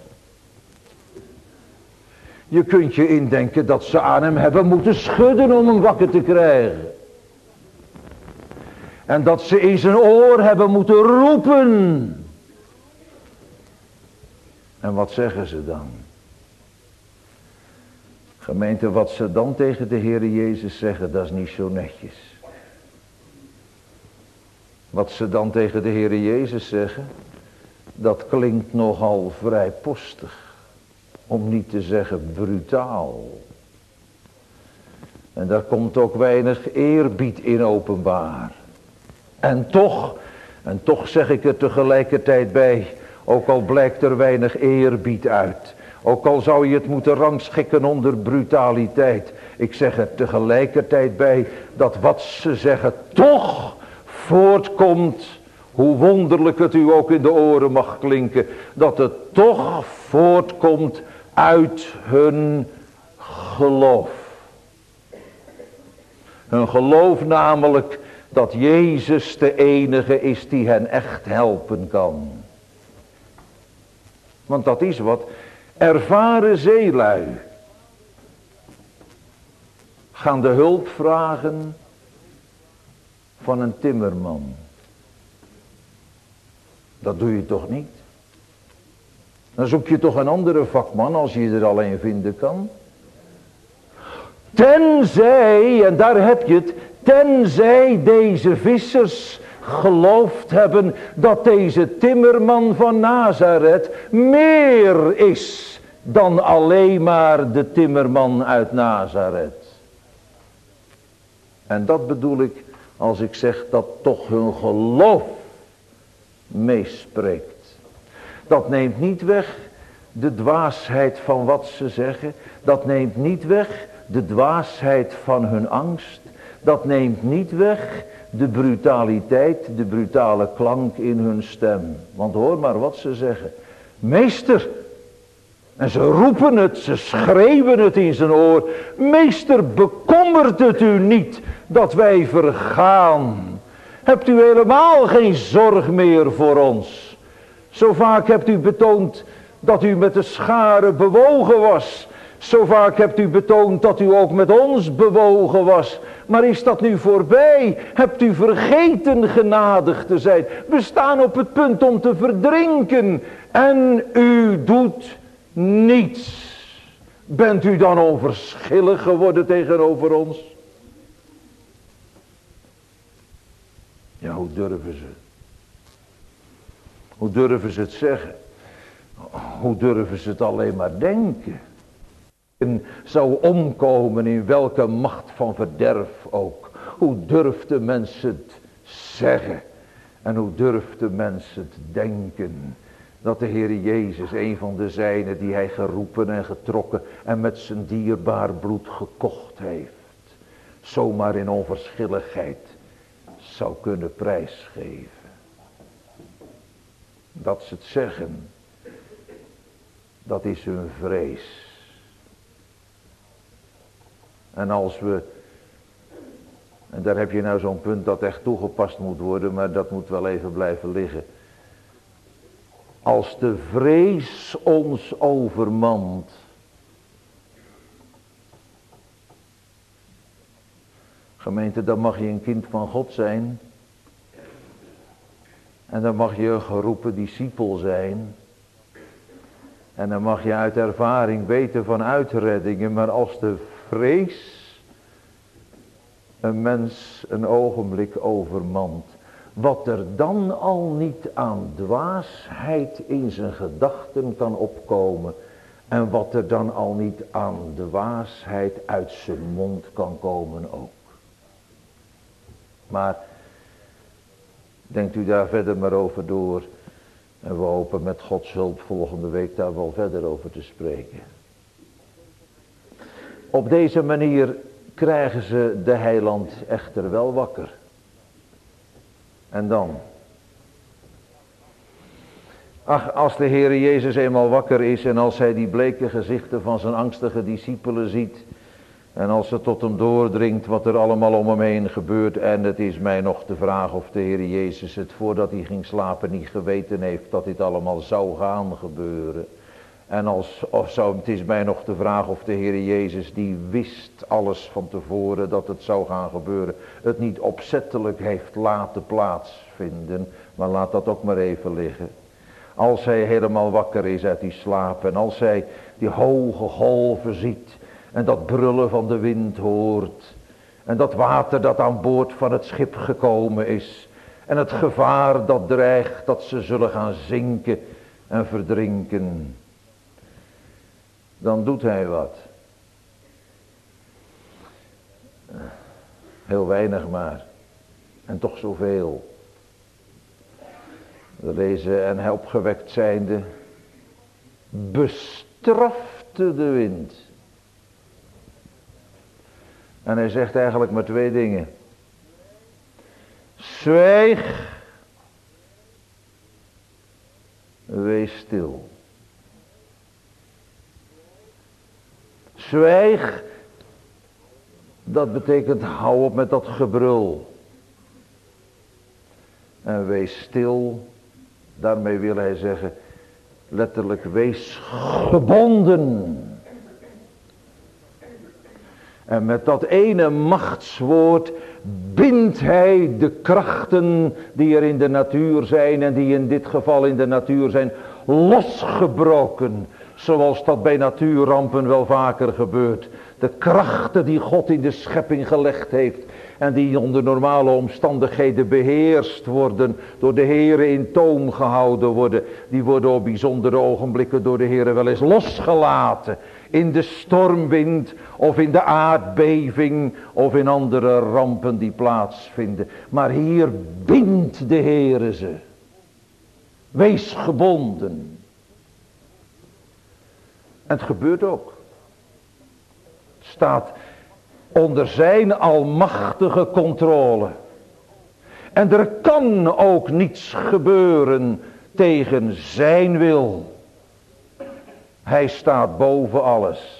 Je kunt je indenken dat ze aan hem hebben moeten schudden om hem wakker te krijgen. En dat ze in zijn oor hebben moeten roepen. En wat zeggen ze dan? Gemeente, wat ze dan tegen de Heer Jezus zeggen, dat is niet zo netjes. Wat ze dan tegen de Heer Jezus zeggen, dat klinkt nogal vrijpostig. Om niet te zeggen brutaal. En daar komt ook weinig eerbied in openbaar. En toch zeg ik er tegelijkertijd bij, ook al blijkt er weinig eerbied uit. Ook al zou je het moeten rangschikken onder brutaliteit. Ik zeg er tegelijkertijd bij dat wat ze zeggen toch voortkomt, hoe wonderlijk het u ook in de oren mag klinken, dat het toch voortkomt uit hun geloof. Hun geloof namelijk dat Jezus de enige is die hen echt helpen kan. Want dat is wat ervaren zeelui gaan de hulp vragen van een timmerman. Dat doe je toch niet? Dan zoek je toch een andere vakman als je er alleen vinden kan. Tenzij, en daar heb je het, tenzij deze vissers geloofd hebben dat deze timmerman van Nazareth meer is dan alleen maar de timmerman uit Nazareth. En dat bedoel ik als ik zeg dat toch hun geloof meespreekt. Dat neemt niet weg de dwaasheid van wat ze zeggen. Dat neemt niet weg de dwaasheid van hun angst. Dat neemt niet weg de brutaliteit, de brutale klank in hun stem. Want hoor maar wat ze zeggen. Meester, en ze roepen het, ze schreeuwen het in zijn oor. Meester, bekommert het u niet dat wij vergaan? Hebt u helemaal geen zorg meer voor ons? Zo vaak hebt u betoond dat u met de schare bewogen was. Zo vaak hebt u betoond dat u ook met ons bewogen was. Maar is dat nu voorbij? Hebt u vergeten genadig te zijn? We staan op het punt om te verdrinken. En u doet niets. Bent u dan onverschillig geworden tegenover ons? Ja, hoe durven ze? Hoe durven ze het zeggen? Hoe durven ze het alleen maar denken? zou omkomen in welke macht van verderf ook. Hoe durft de mens het zeggen en hoe durft de mens het denken, dat de Heer Jezus, een van de zijnen die hij geroepen en getrokken en met zijn dierbaar bloed gekocht heeft, zomaar in onverschilligheid zou kunnen prijsgeven. Dat ze het zeggen, dat is hun vrees. En als we, en daar heb je nou zo'n punt dat echt toegepast moet worden, maar dat moet wel even blijven liggen. Als de vrees ons overmand, gemeente, dan mag je een kind van God zijn. En dan mag je een geroepen discipel zijn. En dan mag je uit ervaring weten van uitreddingen. Maar als de vrees een mens een ogenblik overmand, wat er dan al niet aan dwaasheid in zijn gedachten kan opkomen. En wat er dan al niet aan dwaasheid uit zijn mond kan komen ook. Maar denkt u daar verder maar over door. En we hopen met Gods hulp volgende week daar wel verder over te spreken. Op deze manier krijgen ze de heiland echter wel wakker. En dan? Ach, als de Heer Jezus eenmaal wakker is en als hij die bleke gezichten van zijn angstige discipelen ziet. En als het tot hem doordringt wat er allemaal om hem heen gebeurt. En het is mij nog de vraag of de Heer Jezus het voordat hij ging slapen niet geweten heeft dat dit allemaal zou gaan gebeuren. En het is mij nog de vraag of de Heer Jezus die wist alles van tevoren dat het zou gaan gebeuren. Het niet opzettelijk heeft laten plaatsvinden. Maar laat dat ook maar even liggen. Als hij helemaal wakker is uit die slaap en als hij die hoge golven ziet. En dat brullen van de wind hoort. En dat water dat aan boord van het schip gekomen is. En het gevaar dat dreigt dat ze zullen gaan zinken en verdrinken. Dan doet hij wat. Heel weinig maar. En toch zoveel. We lezen en hij opgewekt zijnde bestrafte de wind. En hij zegt eigenlijk maar twee dingen. Zwijg. Wees stil. Zwijg. Dat betekent hou op met dat gebrul. En wees stil. Daarmee wil hij zeggen. Letterlijk wees gebonden. En met dat ene machtswoord bindt hij de krachten die er in de natuur zijn en die in dit geval in de natuur zijn losgebroken. Zoals dat bij natuurrampen wel vaker gebeurt. De krachten die God in de schepping gelegd heeft en die onder normale omstandigheden beheerst worden, door de Heere in toom gehouden worden, die worden op bijzondere ogenblikken door de Heere wel eens losgelaten. In de stormwind of in de aardbeving of in andere rampen die plaatsvinden. Maar hier bindt de Heere ze. Wees gebonden. En het gebeurt ook. Het staat onder zijn almachtige controle. En er kan ook niets gebeuren tegen zijn wil. Hij staat boven alles.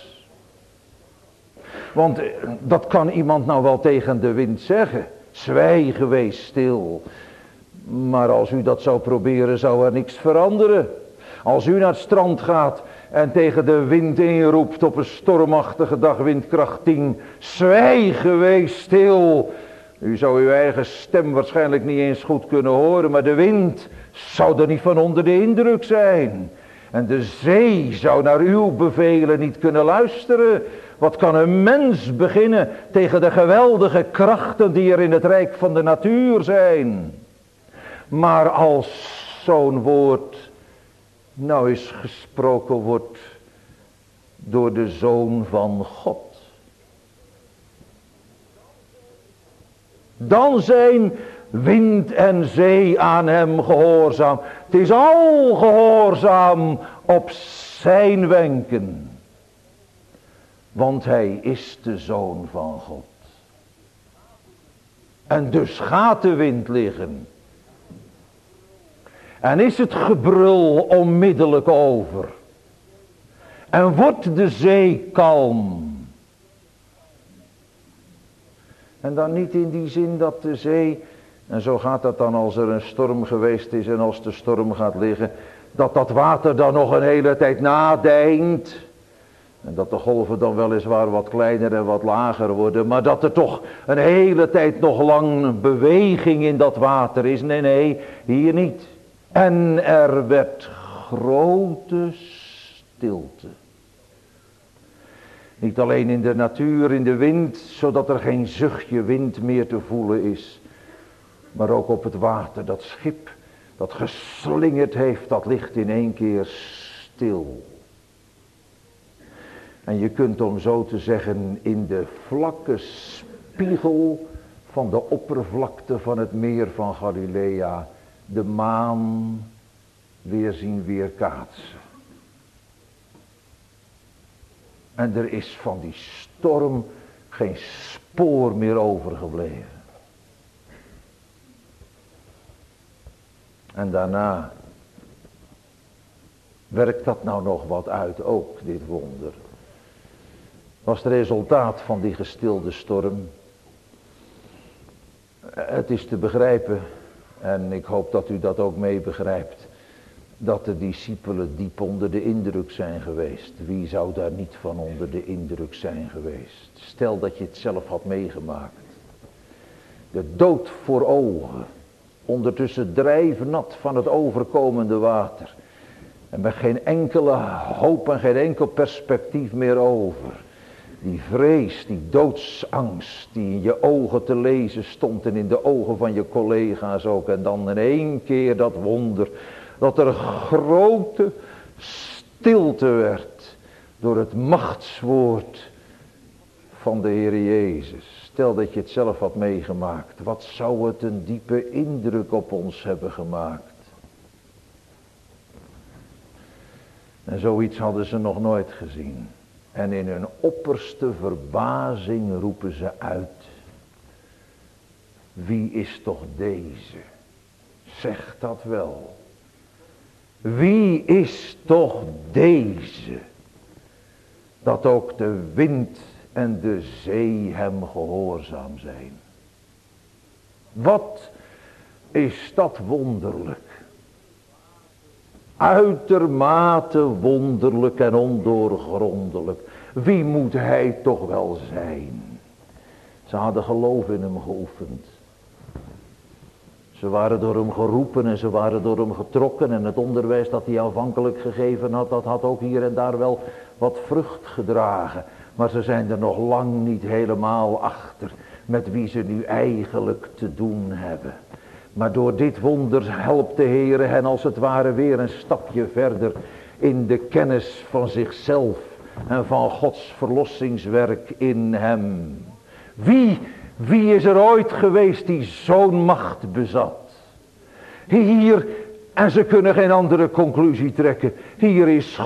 Want dat kan iemand nou wel tegen de wind zeggen. Zwijgen, wees stil. Maar als u dat zou proberen, zou er niks veranderen. Als u naar het strand gaat en tegen de wind inroept op een stormachtige dag, windkracht 10. Zwijgen, wees stil. U zou uw eigen stem waarschijnlijk niet eens goed kunnen horen, maar de wind zou er niet van onder de indruk zijn. En de zee zou naar uw bevelen niet kunnen luisteren. Wat kan een mens beginnen tegen de geweldige krachten die er in het rijk van de natuur zijn. Maar als zo'n woord nou eens gesproken wordt, door de Zoon van God. Dan zijn wind en zee aan hem gehoorzaam. Het is al gehoorzaam op zijn wenken. Want hij is de Zoon van God. En dus gaat de wind liggen. En is het gebrul onmiddellijk over. En wordt de zee kalm. En dan niet in die zin dat de zee, en zo gaat dat dan als er een storm geweest is en als de storm gaat liggen, dat dat water dan nog een hele tijd nadijnt. En dat de golven dan weliswaar wat kleiner en wat lager worden, maar dat er toch een hele tijd nog lang beweging in dat water is. Nee, hier niet. En er werd grote stilte. Niet alleen in de natuur, in de wind, zodat er geen zuchtje wind meer te voelen is. Maar ook op het water, dat schip dat geslingerd heeft, dat ligt in één keer stil. En je kunt om zo te zeggen in de vlakke spiegel van de oppervlakte van het meer van Galilea de maan weer zien weerkaatsen. En er is van die storm geen spoor meer overgebleven. En daarna werkt dat nou nog wat uit ook, dit wonder. Was het resultaat van die gestilde storm. Het is te begrijpen, en ik hoop dat u dat ook mee begrijpt, dat de discipelen diep onder de indruk zijn geweest. Wie zou daar niet van onder de indruk zijn geweest? Stel dat je het zelf had meegemaakt. De dood voor ogen. Ondertussen drijfnat van het overkomende water. En met geen enkele hoop en geen enkel perspectief meer over. Die vrees, die doodsangst die in je ogen te lezen stond en in de ogen van je collega's ook. En dan in één keer dat wonder. Dat er grote stilte werd door het machtswoord van de Heer Jezus. Stel dat je het zelf had meegemaakt. Wat zou het een diepe indruk op ons hebben gemaakt. En zoiets hadden ze nog nooit gezien. En in hun opperste verbazing roepen ze uit. Wie is toch deze? Zeg dat wel. Wie is toch deze? Dat ook de wind en de zee hem gehoorzaam zijn. Wat is dat wonderlijk. Uitermate wonderlijk en ondoorgrondelijk. Wie moet hij toch wel zijn? Ze hadden geloof in hem geoefend. Ze waren door hem geroepen en ze waren door hem getrokken. En het onderwijs dat hij aanvankelijk gegeven had, dat had ook hier en daar wel wat vrucht gedragen. Maar ze zijn er nog lang niet helemaal achter met wie ze nu eigenlijk te doen hebben. Maar door dit wonder helpt de Heer hen als het ware weer een stapje verder in de kennis van zichzelf en van Gods verlossingswerk in hem. Wie is er ooit geweest die zo'n macht bezat? Hier, en ze kunnen geen andere conclusie trekken. Hier is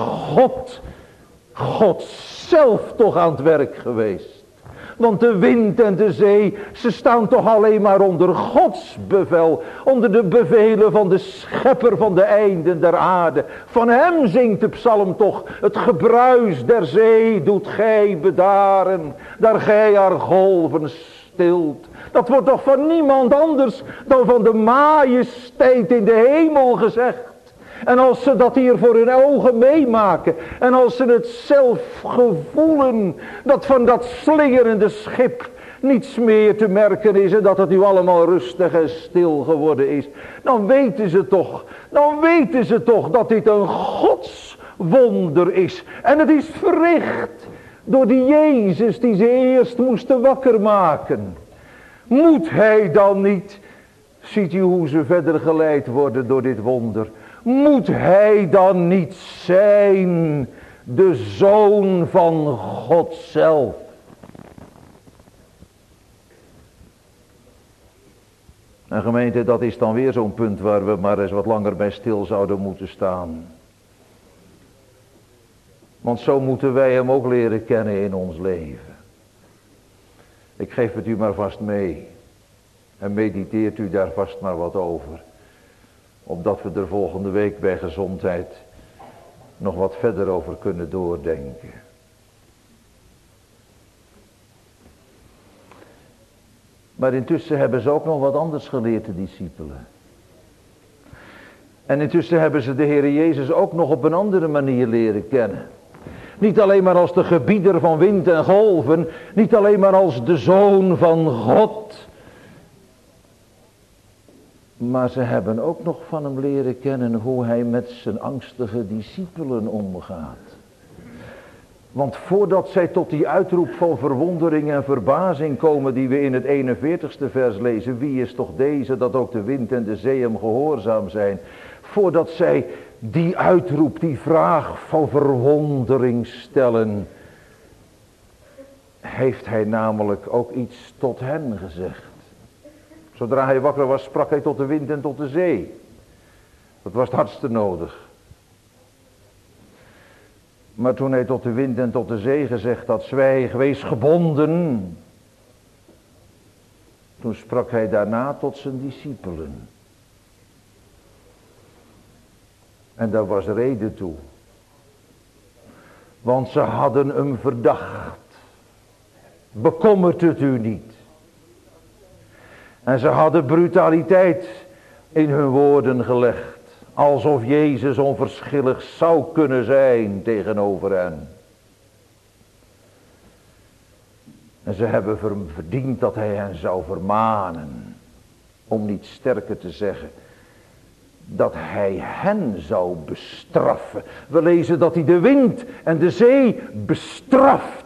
God zelf toch aan het werk geweest. Want de wind en de zee, ze staan toch alleen maar onder Gods bevel. Onder de bevelen van de schepper van de einden der aarde. Van hem zingt de psalm toch. Het gebruis der zee doet gij bedaren. Daar gij haar golven stilt. Dat wordt toch van niemand anders dan van de majesteit in de hemel gezegd. En als ze dat hier voor hun ogen meemaken. En als ze het zelf gevoelen. Dat van dat slingerende schip niets meer te merken is. En dat het nu allemaal rustig en stil geworden is. Dan weten ze toch dat dit een godswonder is. En het is verricht door die Jezus die ze eerst moesten wakker maken. Moet hij dan niet, ziet u hoe ze verder geleid worden door dit wonder. Moet hij dan niet zijn De Zoon van God zelf. En gemeente, dat is dan weer zo'n punt waar we maar eens wat langer bij stil zouden moeten staan. Want zo moeten wij hem ook leren kennen in ons leven. Ik geef het u maar vast mee. En mediteert u daar vast maar wat over. Opdat we er volgende week bij gezondheid nog wat verder over kunnen doordenken. Maar intussen hebben ze ook nog wat anders geleerd, de discipelen. En intussen hebben ze de Heer Jezus ook nog op een andere manier leren kennen. Niet alleen maar als de gebieder van wind en golven. Niet alleen maar als de Zoon van God. Maar ze hebben ook nog van hem leren kennen hoe hij met zijn angstige discipelen omgaat. Want voordat zij tot die uitroep van verwondering en verbazing komen die we in het 41ste vers lezen. Wie is toch deze dat ook de wind en de zee hem gehoorzaam zijn. Voordat zij die uitroep, die vraag van verwondering stellen. Heeft hij namelijk ook iets tot hen gezegd. Zodra hij wakker was, sprak hij tot de wind en tot de zee. Dat was het hardste nodig. Maar toen hij tot de wind en tot de zee gezegd had, zwijg, wees gebonden. Toen sprak hij daarna tot zijn discipelen. En daar was reden toe. Want ze hadden hem verdacht. Bekommert het u niet. En ze hadden brutaliteit in hun woorden gelegd. Alsof Jezus onverschillig zou kunnen zijn tegenover hen. En ze hebben verdiend dat hij hen zou vermanen. Om niet sterker te zeggen. Dat hij hen zou bestraffen. We lezen dat hij de wind en de zee bestraft.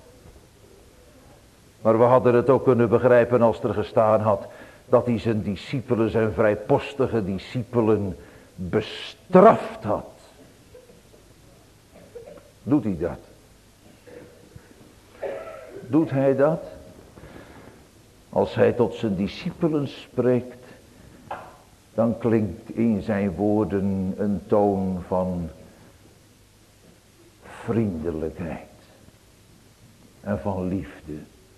Maar we hadden het ook kunnen begrijpen als er gestaan had. Dat hij zijn discipelen, zijn vrijpostige discipelen bestraft had. Doet hij dat? Doet hij dat? Als hij tot zijn discipelen spreekt. Dan klinkt in zijn woorden een toon van vriendelijkheid. En van liefde.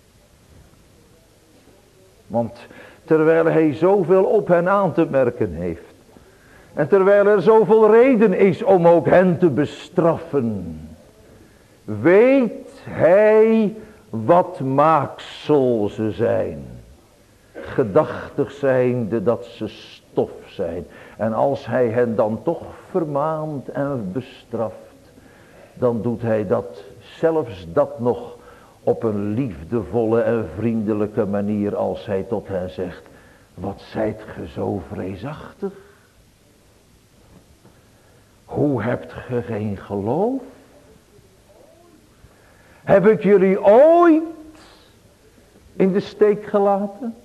Want terwijl hij zoveel op hen aan te merken heeft. En terwijl er zoveel reden is om ook hen te bestraffen. Weet hij wat maaksel ze zijn. Gedachtig zijnde dat ze stof zijn. En als hij hen dan toch vermaant en bestraft. Dan doet hij dat, zelfs dat nog op een liefdevolle en vriendelijke manier. Als hij tot hen zegt. Wat zijt ge zo vreesachtig? Hoe hebt ge geen geloof? Heb ik jullie ooit in de steek gelaten?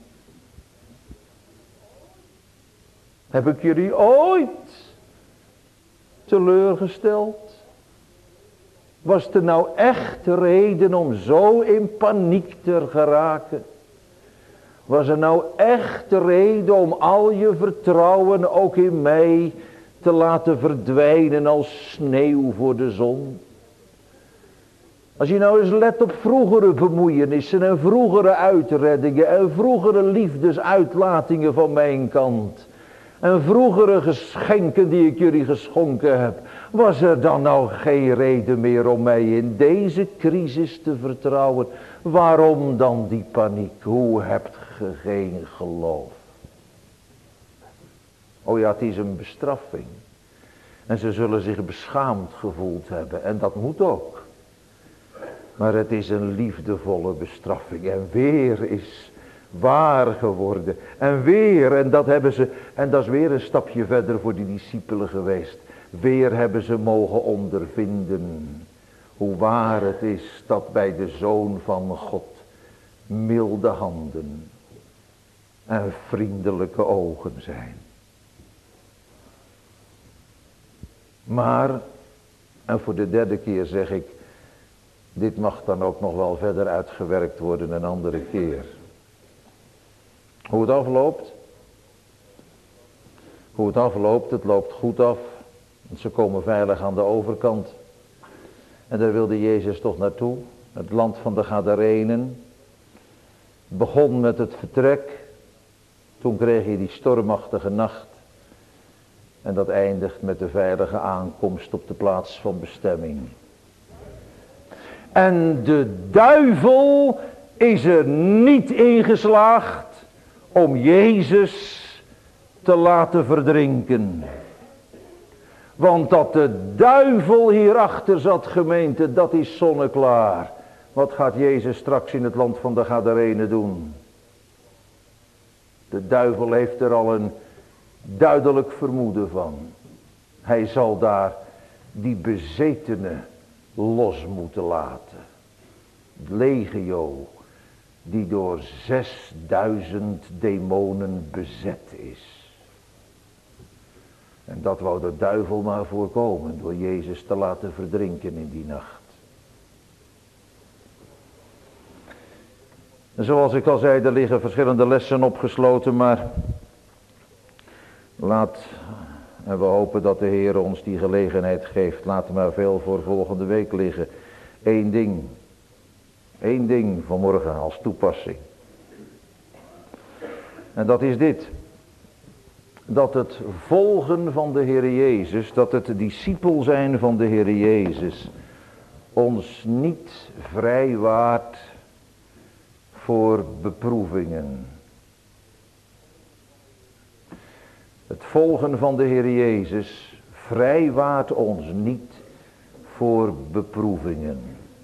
Heb ik jullie ooit teleurgesteld? Was er nou echt reden om zo in paniek te geraken? Was er nou echt reden om al je vertrouwen ook in mij te laten verdwijnen als sneeuw voor de zon? Als je nou eens let op vroegere bemoeienissen en vroegere uitreddingen en vroegere liefdesuitlatingen van mijn kant. En vroegere geschenken die ik jullie geschonken heb. Was er dan nou geen reden meer om mij in deze crisis te vertrouwen? Waarom dan die paniek? Hoe hebt ge geen geloof? Oh ja, het is een bestraffing. En ze zullen zich beschaamd gevoeld hebben. En dat moet ook. Maar het is een liefdevolle bestraffing. En weer is waar geworden. En weer, en dat hebben ze, en dat is weer een stapje verder voor die discipelen geweest. Weer hebben ze mogen ondervinden hoe waar het is dat bij de Zoon van God milde handen en vriendelijke ogen zijn. Maar En voor de derde keer zeg ik, dit mag dan ook nog wel verder uitgewerkt worden een andere keer. Hoe het afloopt? Hoe het afloopt, het loopt goed af. Want ze komen veilig aan de overkant. En daar wilde Jezus toch naartoe. Het land van de Gadarenen. Begon met het vertrek. Toen kreeg je die stormachtige nacht. En dat eindigt met de veilige aankomst op de plaats van bestemming. En de duivel is er niet in geslaagd om Jezus te laten verdrinken. Want dat de duivel hierachter zat, gemeente, dat is zonneklaar. Wat gaat Jezus straks in het land van de Gadarenen doen? De duivel heeft er al een duidelijk vermoeden van. Hij zal daar die bezetenen los moeten laten. Het legio die door 6000 demonen bezet is. En dat wou de duivel maar voorkomen door Jezus te laten verdrinken in die nacht. En zoals ik al zei, er liggen verschillende lessen opgesloten, maar en we hopen dat de Heer ons die gelegenheid geeft, laat er maar veel voor volgende week liggen. Eén ding vanmorgen als toepassing. En dat is dit. Dat het volgen van de Heer Jezus, dat het discipel zijn van de Heer Jezus, ons niet vrijwaart voor beproevingen. Het volgen van de Heer Jezus vrijwaart ons niet voor beproevingen.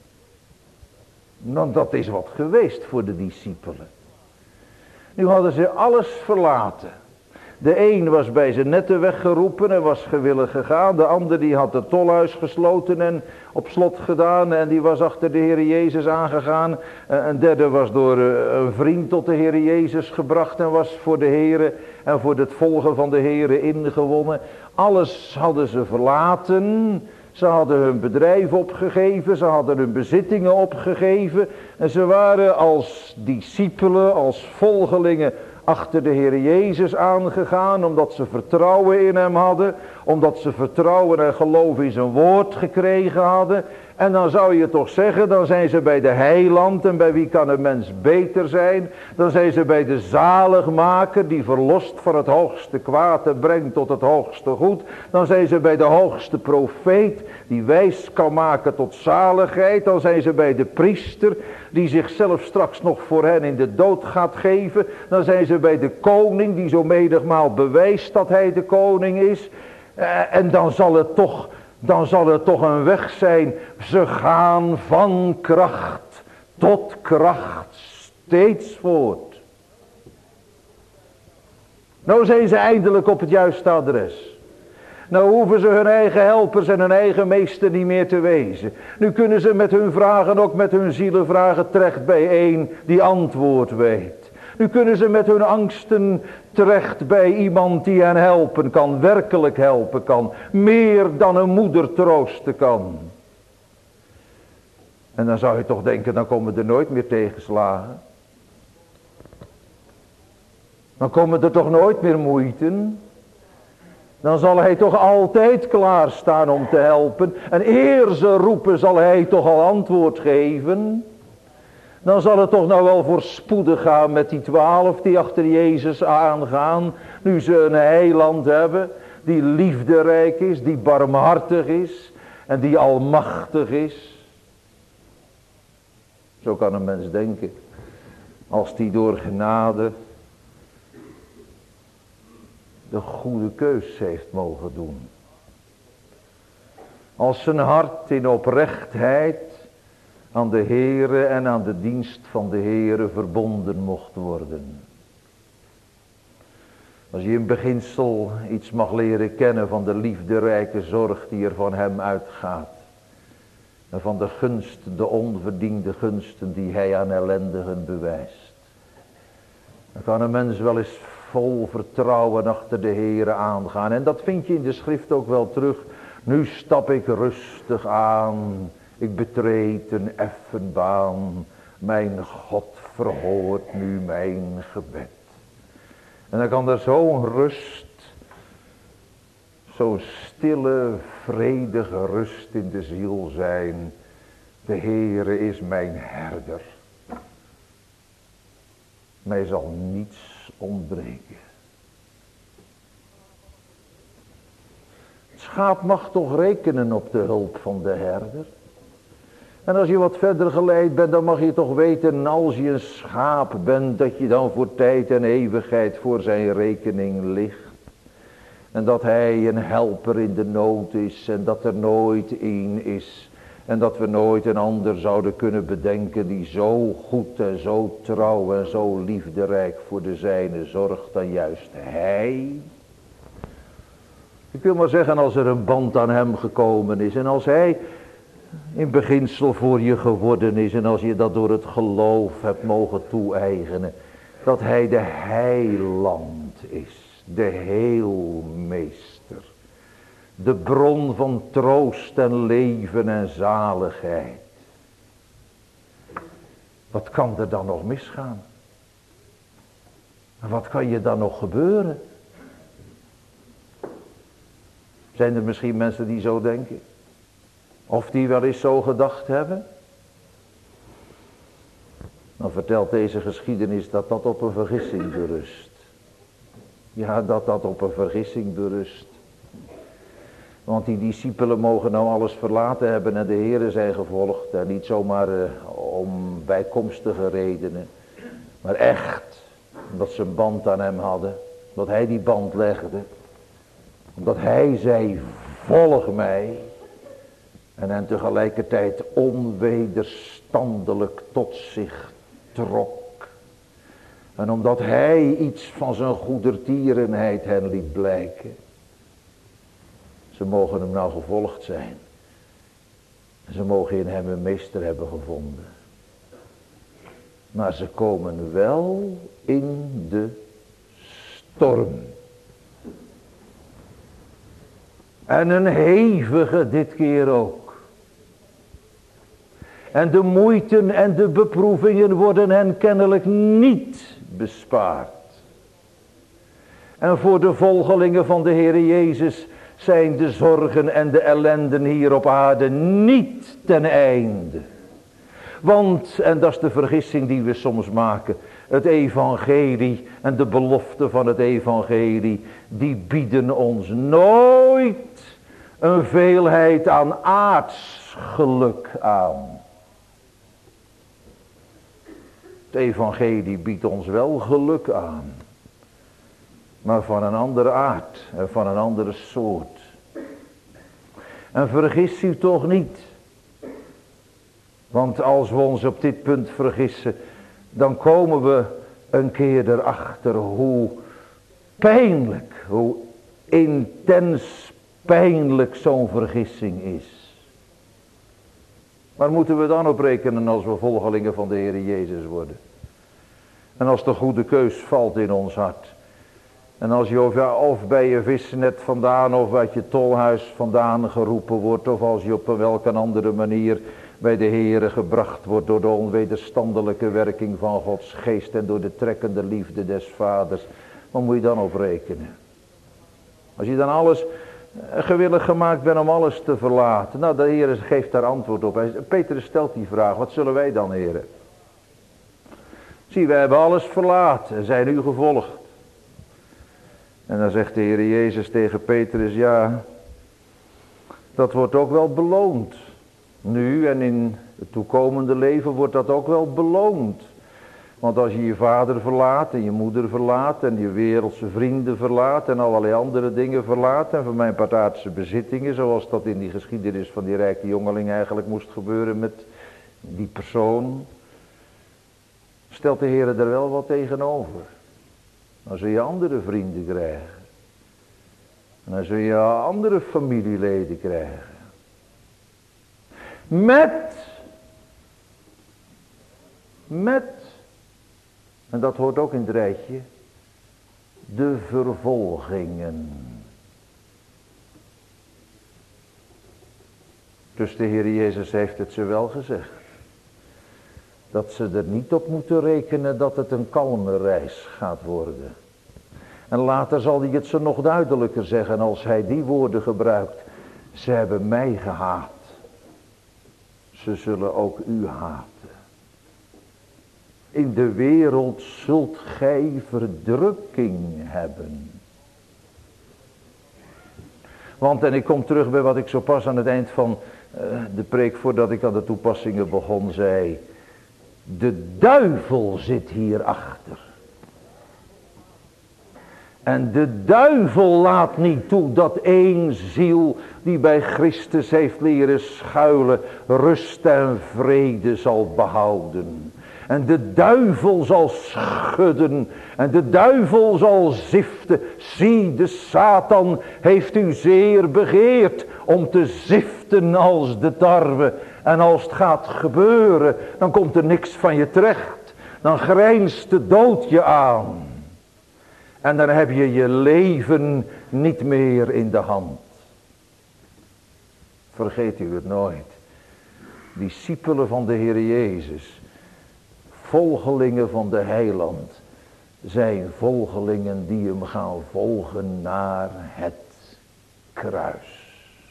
Want dat is wat geweest voor de discipelen. Nu hadden ze alles verlaten. De een was bij zijn netten weggeroepen en was gewillig gegaan. De ander die had het tolhuis gesloten en op slot gedaan en die was achter de Heer Jezus aangegaan. Een derde was door een vriend tot de Heer Jezus gebracht en was voor de Heer en voor het volgen van de Heer ingewonnen. Alles hadden ze verlaten. Ze hadden hun bedrijf opgegeven, ze hadden hun bezittingen opgegeven. En ze waren als discipelen, als volgelingen achter de Heer Jezus aangegaan, omdat ze vertrouwen in hem hadden, omdat ze vertrouwen en geloof in zijn woord gekregen hadden. En dan zou je toch zeggen, dan zijn ze bij de heiland, en bij wie kan een mens beter zijn? Dan zijn ze bij de zaligmaker, die verlost van het hoogste kwaad en brengt tot het hoogste goed. Dan zijn ze bij de hoogste profeet, die wijs kan maken tot zaligheid. Dan zijn ze bij de priester, die zichzelf straks nog voor hen in de dood gaat geven. Dan zijn ze bij de koning, die zo menigmaal bewijst dat hij de koning is. En dan zal het toch een weg zijn. Ze gaan van kracht tot kracht steeds voort. Nou zijn ze eindelijk op het juiste adres. Nou hoeven ze hun eigen helpers en hun eigen meester niet meer te wezen. Nu kunnen ze met hun vragen, ook met hun zielenvragen, terecht bij één die antwoord weet. Nu kunnen ze met hun angsten terecht bij iemand die hen helpen kan, werkelijk helpen kan. Meer dan een moeder troosten kan. En dan zou je toch denken, dan komen er nooit meer tegenslagen. Dan komen er toch nooit meer moeiten. Dan zal hij toch altijd klaarstaan om te helpen. En eer ze roepen zal hij toch al antwoord geven. Dan zal het toch nou wel voorspoedig gaan met die 12 die achter Jezus aangaan. Nu ze een heiland hebben die liefderijk is, die barmhartig is en die almachtig is. Zo kan een mens denken. Als die door genade de goede keus heeft mogen doen. Als zijn hart in oprechtheid aan de Heere en aan de dienst van de Heere verbonden mocht worden. Als je in beginsel iets mag leren kennen van de liefderijke zorg die er van hem uitgaat. En van de gunsten, de onverdiende gunsten die hij aan ellendigen bewijst. Dan kan een mens wel eens vol vertrouwen achter de Heere aangaan. En dat vind je in de schrift ook wel terug. Nu stap ik rustig aan, ik betreed een effen baan. Mijn God verhoort nu mijn gebed. En dan kan er zo'n rust, zo'n stille, vredige rust in de ziel zijn. De Heere is mijn herder. Mij zal niets ontbreken. Het schaap mag toch rekenen op de hulp van de herder. En als je wat verder geleid bent, dan mag je toch weten, als je een schaap bent, dat je dan voor tijd en eeuwigheid voor zijn rekening ligt. En dat hij een helper in de nood is en dat er nooit één is. En dat we nooit een ander zouden kunnen bedenken die zo goed en zo trouw en zo liefderijk voor de zijne zorgt dan juist hij. Ik wil maar zeggen, als er een band aan hem gekomen is en als hij in beginsel voor je geworden is en als je dat door het geloof hebt mogen toe-eigenen, dat hij de heiland is, de heelmeester, de bron van troost en leven en zaligheid. Wat kan er dan nog misgaan? En wat kan je dan nog gebeuren? Zijn er misschien mensen die zo denken? Of die wel eens zo gedacht hebben? Dan vertelt deze geschiedenis dat dat op een vergissing berust. Ja, dat dat op een vergissing berust. Want die discipelen mogen nou alles verlaten hebben en de Heere zijn gevolgd. En niet zomaar om bijkomstige redenen. Maar echt, omdat ze een band aan hem hadden. Dat hij die band legde. Omdat hij zei, volg mij. En hen tegelijkertijd onwederstandelijk tot zich trok. En omdat hij iets van zijn goedertierenheid hen liet blijken. Ze mogen hem nou gevolgd zijn. En ze mogen in hem een meester hebben gevonden. Maar ze komen wel in de storm. En een hevige dit keer ook. En de moeiten en de beproevingen worden hen kennelijk niet bespaard. En voor de volgelingen van de Heere Jezus zijn de zorgen en de ellenden hier op aarde niet ten einde. Want, en dat is de vergissing die we soms maken, het evangelie en de belofte van het evangelie, die bieden ons nooit een veelheid aan aards geluk aan. Het evangelie biedt ons wel geluk aan, maar van een andere aard en van een andere soort. En vergis u toch niet. Want als we ons op dit punt vergissen, dan komen we een keer erachter hoe pijnlijk, hoe intens pijnlijk zo'n vergissing is. Waar moeten we dan op rekenen als we volgelingen van de Heer Jezus worden? En als de goede keus valt in ons hart. En als je of bij je visnet vandaan of uit je tolhuis vandaan geroepen wordt. Of als je op welke andere manier bij de Heere gebracht wordt door de onwederstandelijke werking van Gods geest en door de trekkende liefde des vaders. Wat moet je dan op rekenen? Als je dan alles gewillig gemaakt bent om alles te verlaten. Nou, de Heere geeft daar antwoord op. Petrus stelt die vraag, wat zullen wij dan, Heere? Zie, wij hebben alles verlaten en zijn u gevolgd. En dan zegt de Heere Jezus tegen Petrus, ja, dat wordt ook wel beloond. Nu en in het toekomende leven wordt dat ook wel beloond. Want als je je vader verlaat en je moeder verlaat en je wereldse vrienden verlaat en allerlei andere dingen verlaat en van mijn part aardse bezittingen, zoals dat in die geschiedenis van die rijke jongeling eigenlijk moest gebeuren met die persoon, stelt de Heer er wel wat tegenover. Dan zul je andere vrienden krijgen. En dan zul je andere familieleden krijgen. Met, en dat hoort ook in het rijtje, de vervolgingen. Dus de Heer Jezus heeft het ze wel gezegd. Dat ze er niet op moeten rekenen dat het een kalme reis gaat worden. En later zal hij het ze nog duidelijker zeggen als hij die woorden gebruikt. Ze hebben mij gehaat. Ze zullen ook u haten. In de wereld zult gij verdrukking hebben. Want, en ik kom terug bij wat ik zo pas aan het eind van de preek voordat ik aan de toepassingen begon zei. De duivel zit hierachter. En de duivel laat niet toe dat één ziel die bij Christus heeft leren schuilen rust en vrede zal behouden. En de duivel zal schudden en de duivel zal ziften. Zie, de Satan heeft u zeer begeerd om te ziften als de tarwe. En als het gaat gebeuren, dan komt er niks van je terecht. Dan grijnst de dood je aan. En dan heb je je leven niet meer in de hand. Vergeet u het nooit. Discipelen van de Heer Jezus, volgelingen van de Heiland, zijn volgelingen die hem gaan volgen naar het kruis.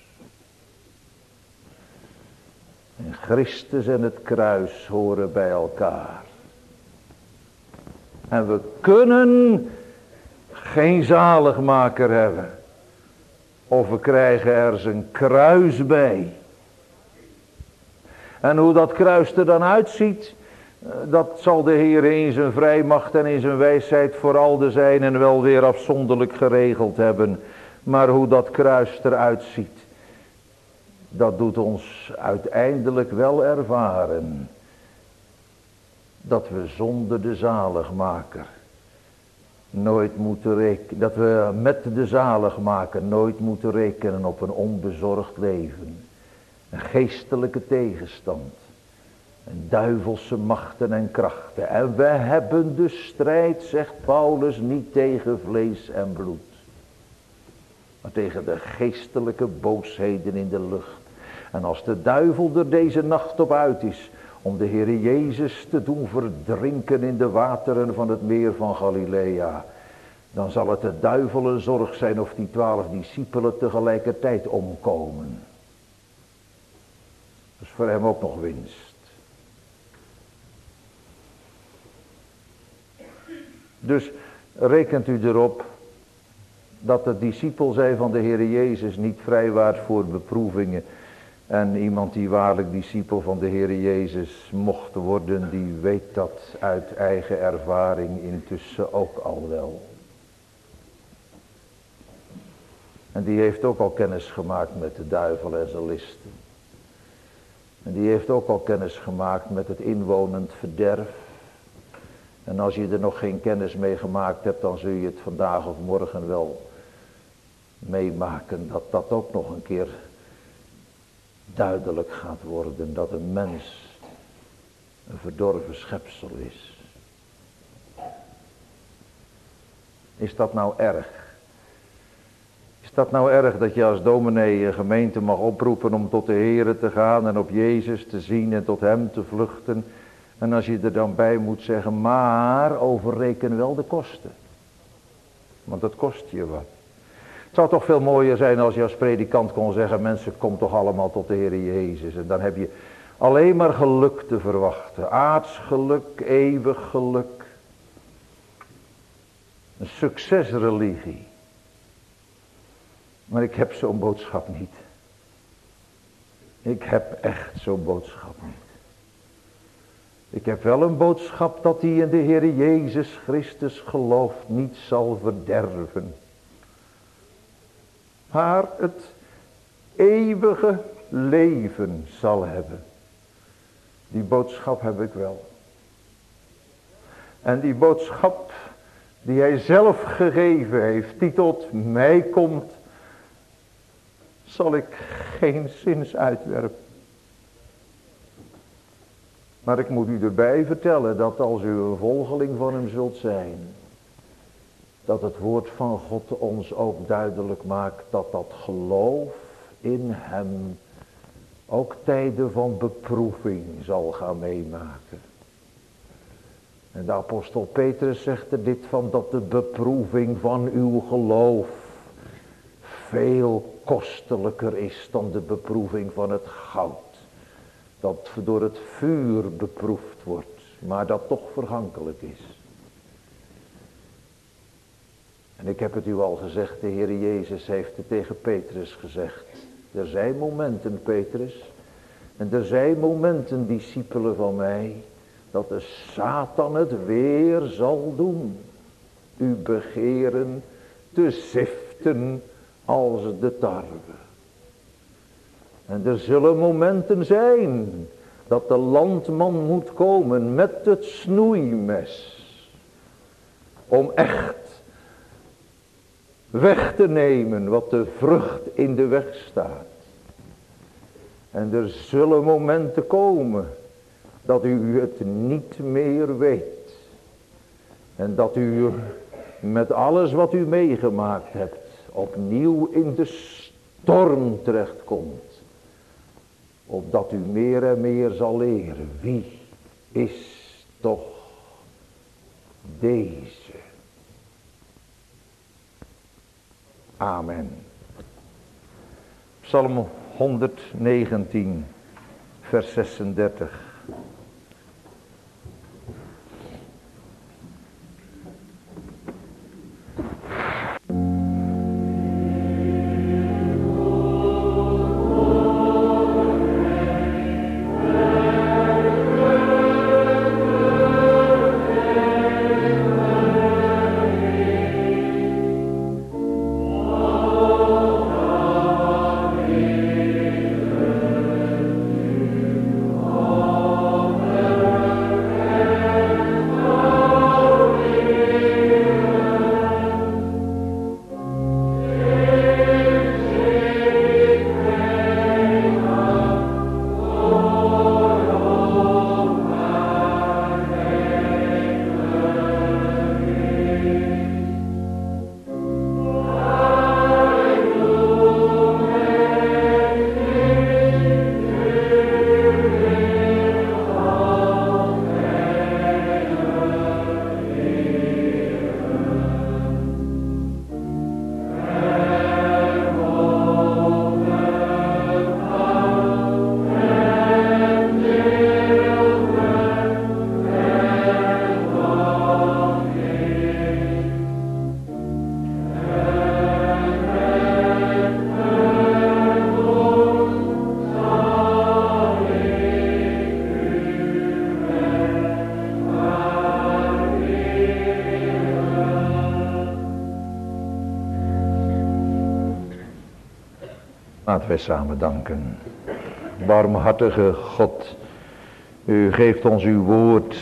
En Christus en het kruis horen bij elkaar. En we kunnen geen zaligmaker hebben. Of we krijgen er zijn kruis bij. En hoe dat kruis er dan uitziet, dat zal de Heer in zijn vrijmacht en in zijn wijsheid voor al de zijnen wel weer afzonderlijk geregeld hebben. Maar hoe dat kruis eruit ziet, dat doet ons uiteindelijk wel ervaren dat we zonder de zaligmaker nooit moeten rekenen, dat we met de zaligmaker nooit moeten rekenen op een onbezorgd leven. Een geestelijke tegenstand. En duivelse machten en krachten. En we hebben de strijd, zegt Paulus, niet tegen vlees en bloed. Maar tegen de geestelijke boosheden in de lucht. En als de duivel er deze nacht op uit is om de Heer Jezus te doen verdrinken in de wateren van het meer van Galilea, dan zal het de duivel een zorg zijn of die 12 discipelen tegelijkertijd omkomen. Dat is voor hem ook nog winst. Dus rekent u erop dat de discipel zij van de Heer Jezus niet vrijwaart voor beproevingen. En iemand die waarlijk discipel van de Heer Jezus mocht worden, die weet dat uit eigen ervaring intussen ook al wel. En die heeft ook al kennis gemaakt met de duivel en zijn listen. En die heeft ook al kennis gemaakt met het inwonend verderf. En als je er nog geen kennis mee gemaakt hebt, dan zul je het vandaag of morgen wel meemaken dat dat ook nog een keer duidelijk gaat worden. Dat een mens een verdorven schepsel is. Is dat nou erg? Is dat nou erg dat je als dominee je gemeente mag oproepen om tot de Heere te gaan en op Jezus te zien en tot hem te vluchten? En als je er dan bij moet zeggen, maar overreken wel de kosten. Want dat kost je wat. Het zou toch veel mooier zijn als je als predikant kon zeggen, mensen, kom toch allemaal tot de Heer Jezus. En dan heb je alleen maar geluk te verwachten. Aards geluk, eeuwig geluk. Een succesreligie. Maar ik heb zo'n boodschap niet. Ik heb echt zo'n boodschap niet. Ik heb wel een boodschap dat die in de Heer Jezus Christus gelooft niet zal verderven. Maar het eeuwige leven zal hebben. Die boodschap heb ik wel. En die boodschap die hij zelf gegeven heeft, die tot mij komt, zal ik geen zins uitwerpen. Maar ik moet u erbij vertellen dat als u een volgeling van hem zult zijn, dat het woord van God ons ook duidelijk maakt dat dat geloof in hem ook tijden van beproeving zal gaan meemaken. En de apostel Petrus zegt er dit van, dat de beproeving van uw geloof veel kostelijker is dan de beproeving van het goud. Dat door het vuur beproefd wordt, maar dat toch vergankelijk is. En ik heb het u al gezegd, de Heer Jezus heeft het tegen Petrus gezegd. Er zijn momenten, Petrus, en er zijn momenten, discipelen van mij, dat de Satan het weer zal doen. U begeren te ziften als de tarwe. En er zullen momenten zijn dat de landman moet komen met het snoeimes. Om echt weg te nemen wat de vrucht in de weg staat. En er zullen momenten komen dat u het niet meer weet. En dat u met alles wat u meegemaakt hebt opnieuw in de storm terechtkomt. Opdat u meer en meer zal leren. Wie is toch deze? Amen. Psalm 119, vers 36. Laten wij samen danken. Barmhartige God, u geeft ons uw woord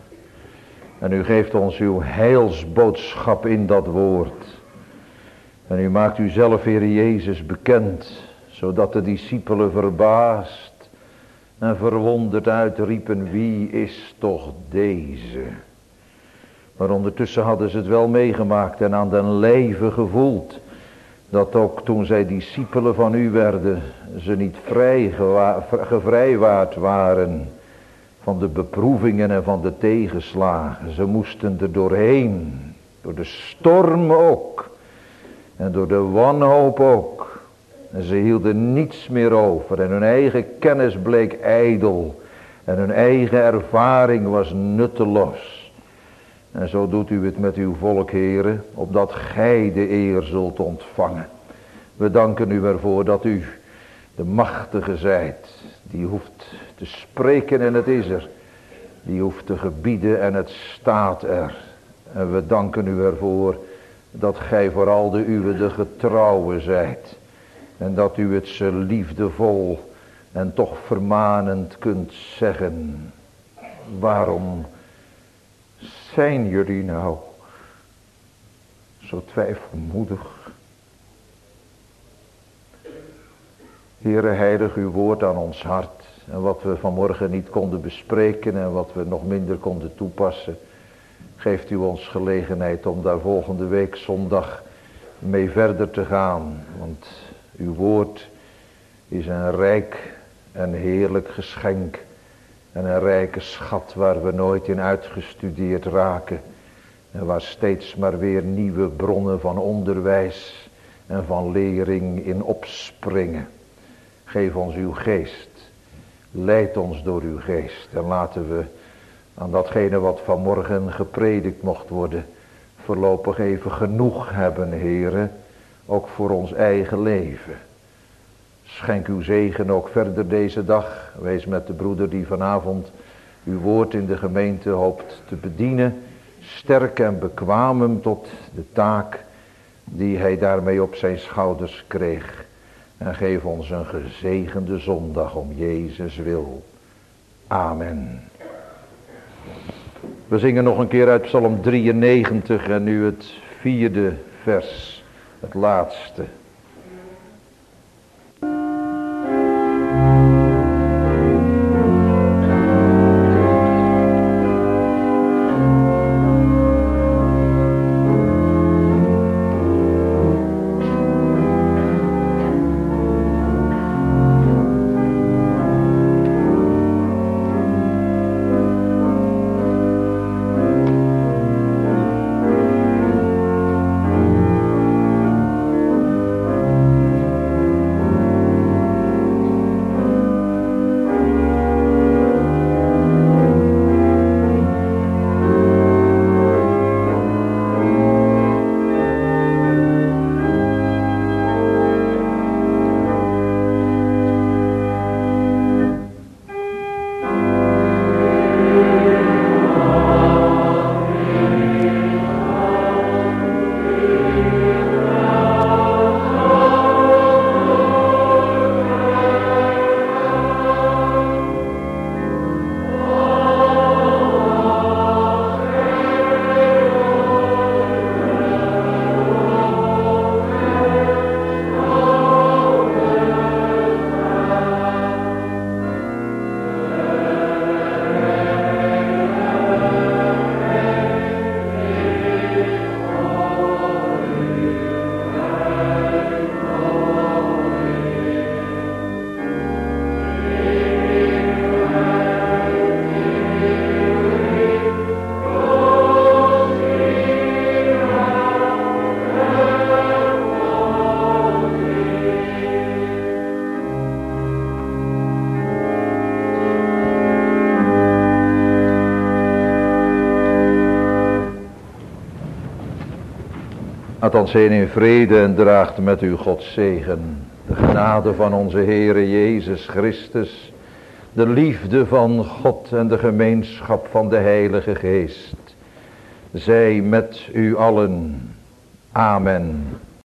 en u geeft ons uw heilsboodschap in dat woord. En u maakt uzelf, Heer Jezus, bekend, zodat de discipelen verbaasd en verwonderd uitriepen, wie is toch deze? Maar ondertussen hadden ze het wel meegemaakt en aan den lijve gevoeld, dat ook toen zij discipelen van u werden, ze niet gevrijwaard waren van de beproevingen en van de tegenslagen. Ze moesten er doorheen, door de storm ook, en door de wanhoop ook. En ze hielden niets meer over en hun eigen kennis bleek ijdel en hun eigen ervaring was nutteloos. En zo doet u het met uw volk, Heere, opdat gij de eer zult ontvangen. We danken u ervoor dat u de machtige zijt, die hoeft te spreken en het is er. Die hoeft te gebieden en het staat er. En we danken u ervoor dat gij vooral de uwe de getrouwe zijt. En dat u het zo liefdevol en toch vermanend kunt zeggen. Waarom zijn jullie nou zo twijfelmoedig? Heere, heilig uw woord aan ons hart. En wat we vanmorgen niet konden bespreken en wat we nog minder konden toepassen, geeft u ons gelegenheid om daar volgende week zondag mee verder te gaan. Want uw woord is een rijk Een heerlijk geschenk en een rijke schat waar we nooit in uitgestudeerd raken. En waar steeds maar weer nieuwe bronnen van onderwijs en van lering in opspringen. Geef ons uw geest. Leid ons door uw geest. En laten we aan datgene wat vanmorgen gepredikt mocht worden, voorlopig even genoeg hebben, Heere, ook voor ons eigen leven. Schenk uw zegen ook verder deze dag. Wees met de broeder die vanavond uw woord in de gemeente hoopt te bedienen. Sterk en bekwaam hem tot de taak die hij daarmee op zijn schouders kreeg. En geef ons een gezegende zondag om Jezus wil. Amen. We zingen nog een keer uit Psalm 93 en nu het 4e vers, het laatste. Laat ons heen in vrede en draagt met u Gods zegen. De genade van onze Heere Jezus Christus. De liefde van God en de gemeenschap van de Heilige Geest. Zij met u allen. Amen.